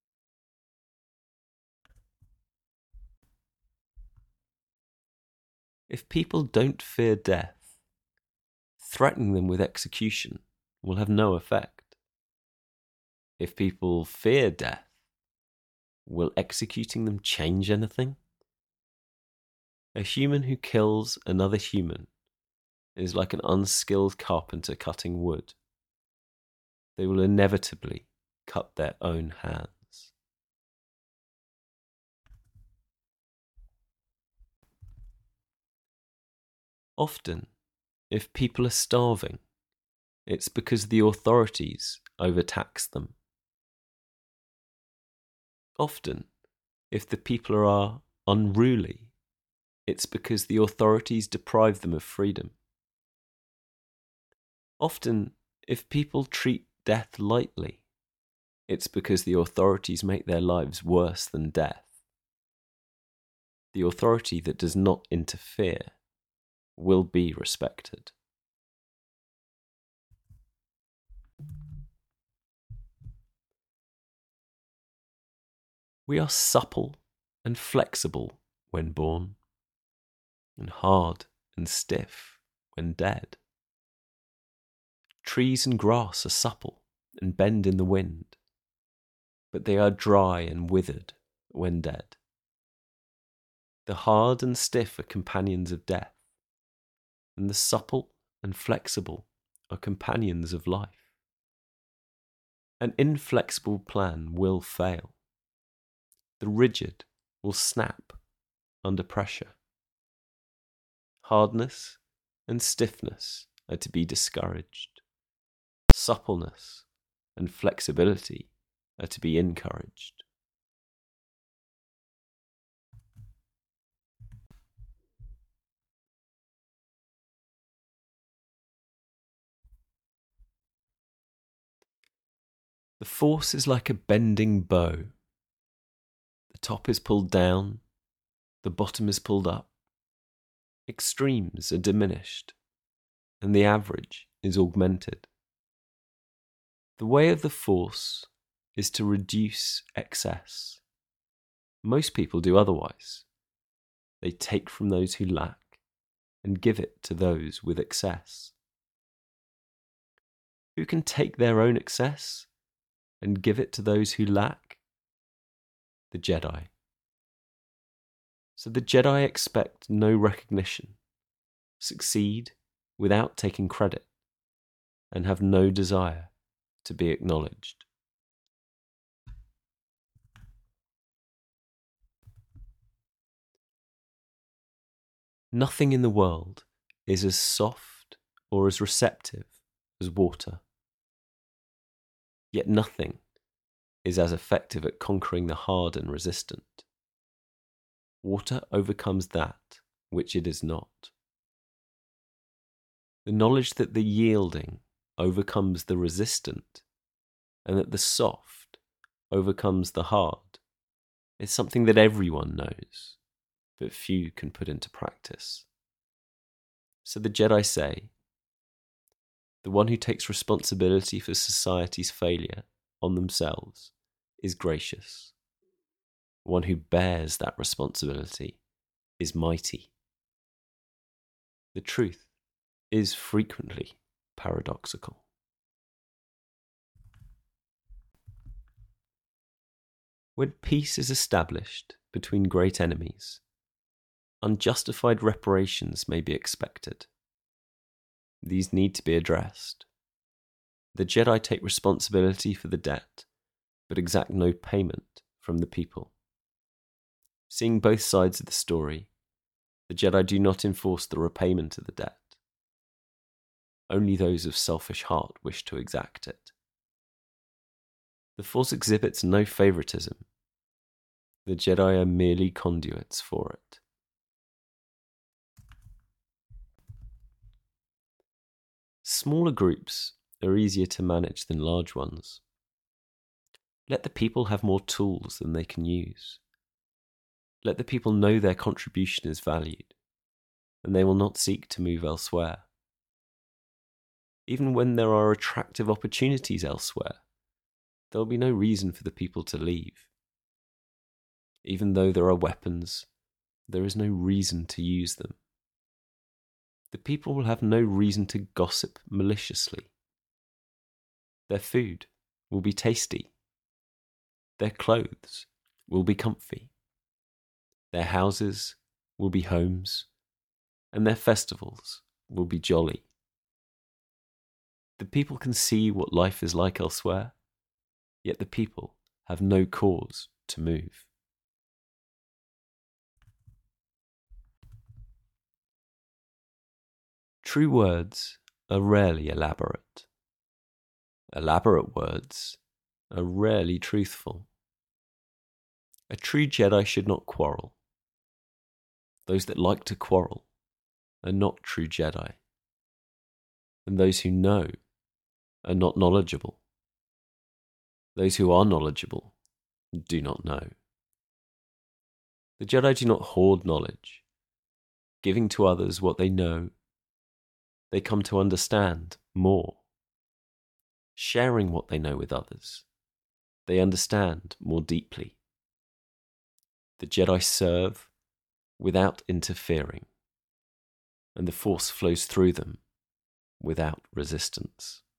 If people don't fear death, threatening them with execution will have no effect. If people fear death, will executing them change anything? A human who kills another human is like an unskilled carpenter cutting wood. They will inevitably cut their own hands. Often, if people are starving, it's because the authorities overtax them. Often, if the people are unruly, it's because the authorities deprive them of freedom. Often, if people treat death lightly, it's because the authorities make their lives worse than death. The authority that does not interfere will be respected. We are supple and flexible when born, and hard and stiff when dead. Trees and grass are supple and bend in the wind, but they are dry and withered when dead. The hard and stiff are companions of death, and the supple and flexible are companions of life. An inflexible plan will fail. The rigid will snap under pressure. Hardness and stiffness are to be discouraged. Suppleness and flexibility are to be encouraged. The Force is like a bending bow. The top is pulled down, the bottom is pulled up. Extremes are diminished, and the average is augmented. The way of the Force is to reduce excess. Most people do otherwise. They take from those who lack and give it to those with excess. Who can take their own excess and give it to those who lack? The Jedi. So the Jedi expect no recognition, succeed without taking credit, and have no desire to be acknowledged. Nothing in the world is as soft or as receptive as water. Yet nothing is as effective at conquering the hard and resistant. Water overcomes that which it is not. The knowledge that the yielding overcomes the resistant, and that the soft overcomes the hard, is something that everyone knows, but few can put into practice. So the Jedi say, the one who takes responsibility for society's failure on themselves is gracious. One who bears that responsibility is mighty. The truth is frequently paradoxical. When peace is established between great enemies, unjustified reparations may be expected. These need to be addressed. The Jedi take responsibility for the debt, but exact no payment from the people. Seeing both sides of the story, the Jedi do not enforce the repayment of the debt. Only those of selfish heart wish to exact it. The Force exhibits no favoritism. The Jedi are merely conduits for it. Smaller groups are easier to manage than large ones. Let the people have more tools than they can use. Let the people know their contribution is valued, and they will not seek to move elsewhere. Even when there are attractive opportunities elsewhere, there will be no reason for the people to leave. Even though there are weapons, there is no reason to use them. The people will have no reason to gossip maliciously. Their food will be tasty. Their clothes will be comfy. Their houses will be homes, and their festivals will be jolly. The people can see what life is like elsewhere, yet the people have no cause to move. True words are rarely elaborate. Elaborate words are rarely truthful. A true Jedi should not quarrel. Those that like to quarrel are not true Jedi. And those who know are not knowledgeable. Those who are knowledgeable do not know. The Jedi do not hoard knowledge, giving to others what they know. They come to understand more. Sharing what they know with others, they understand more deeply. The Jedi serve without interfering, and the Force flows through them without resistance.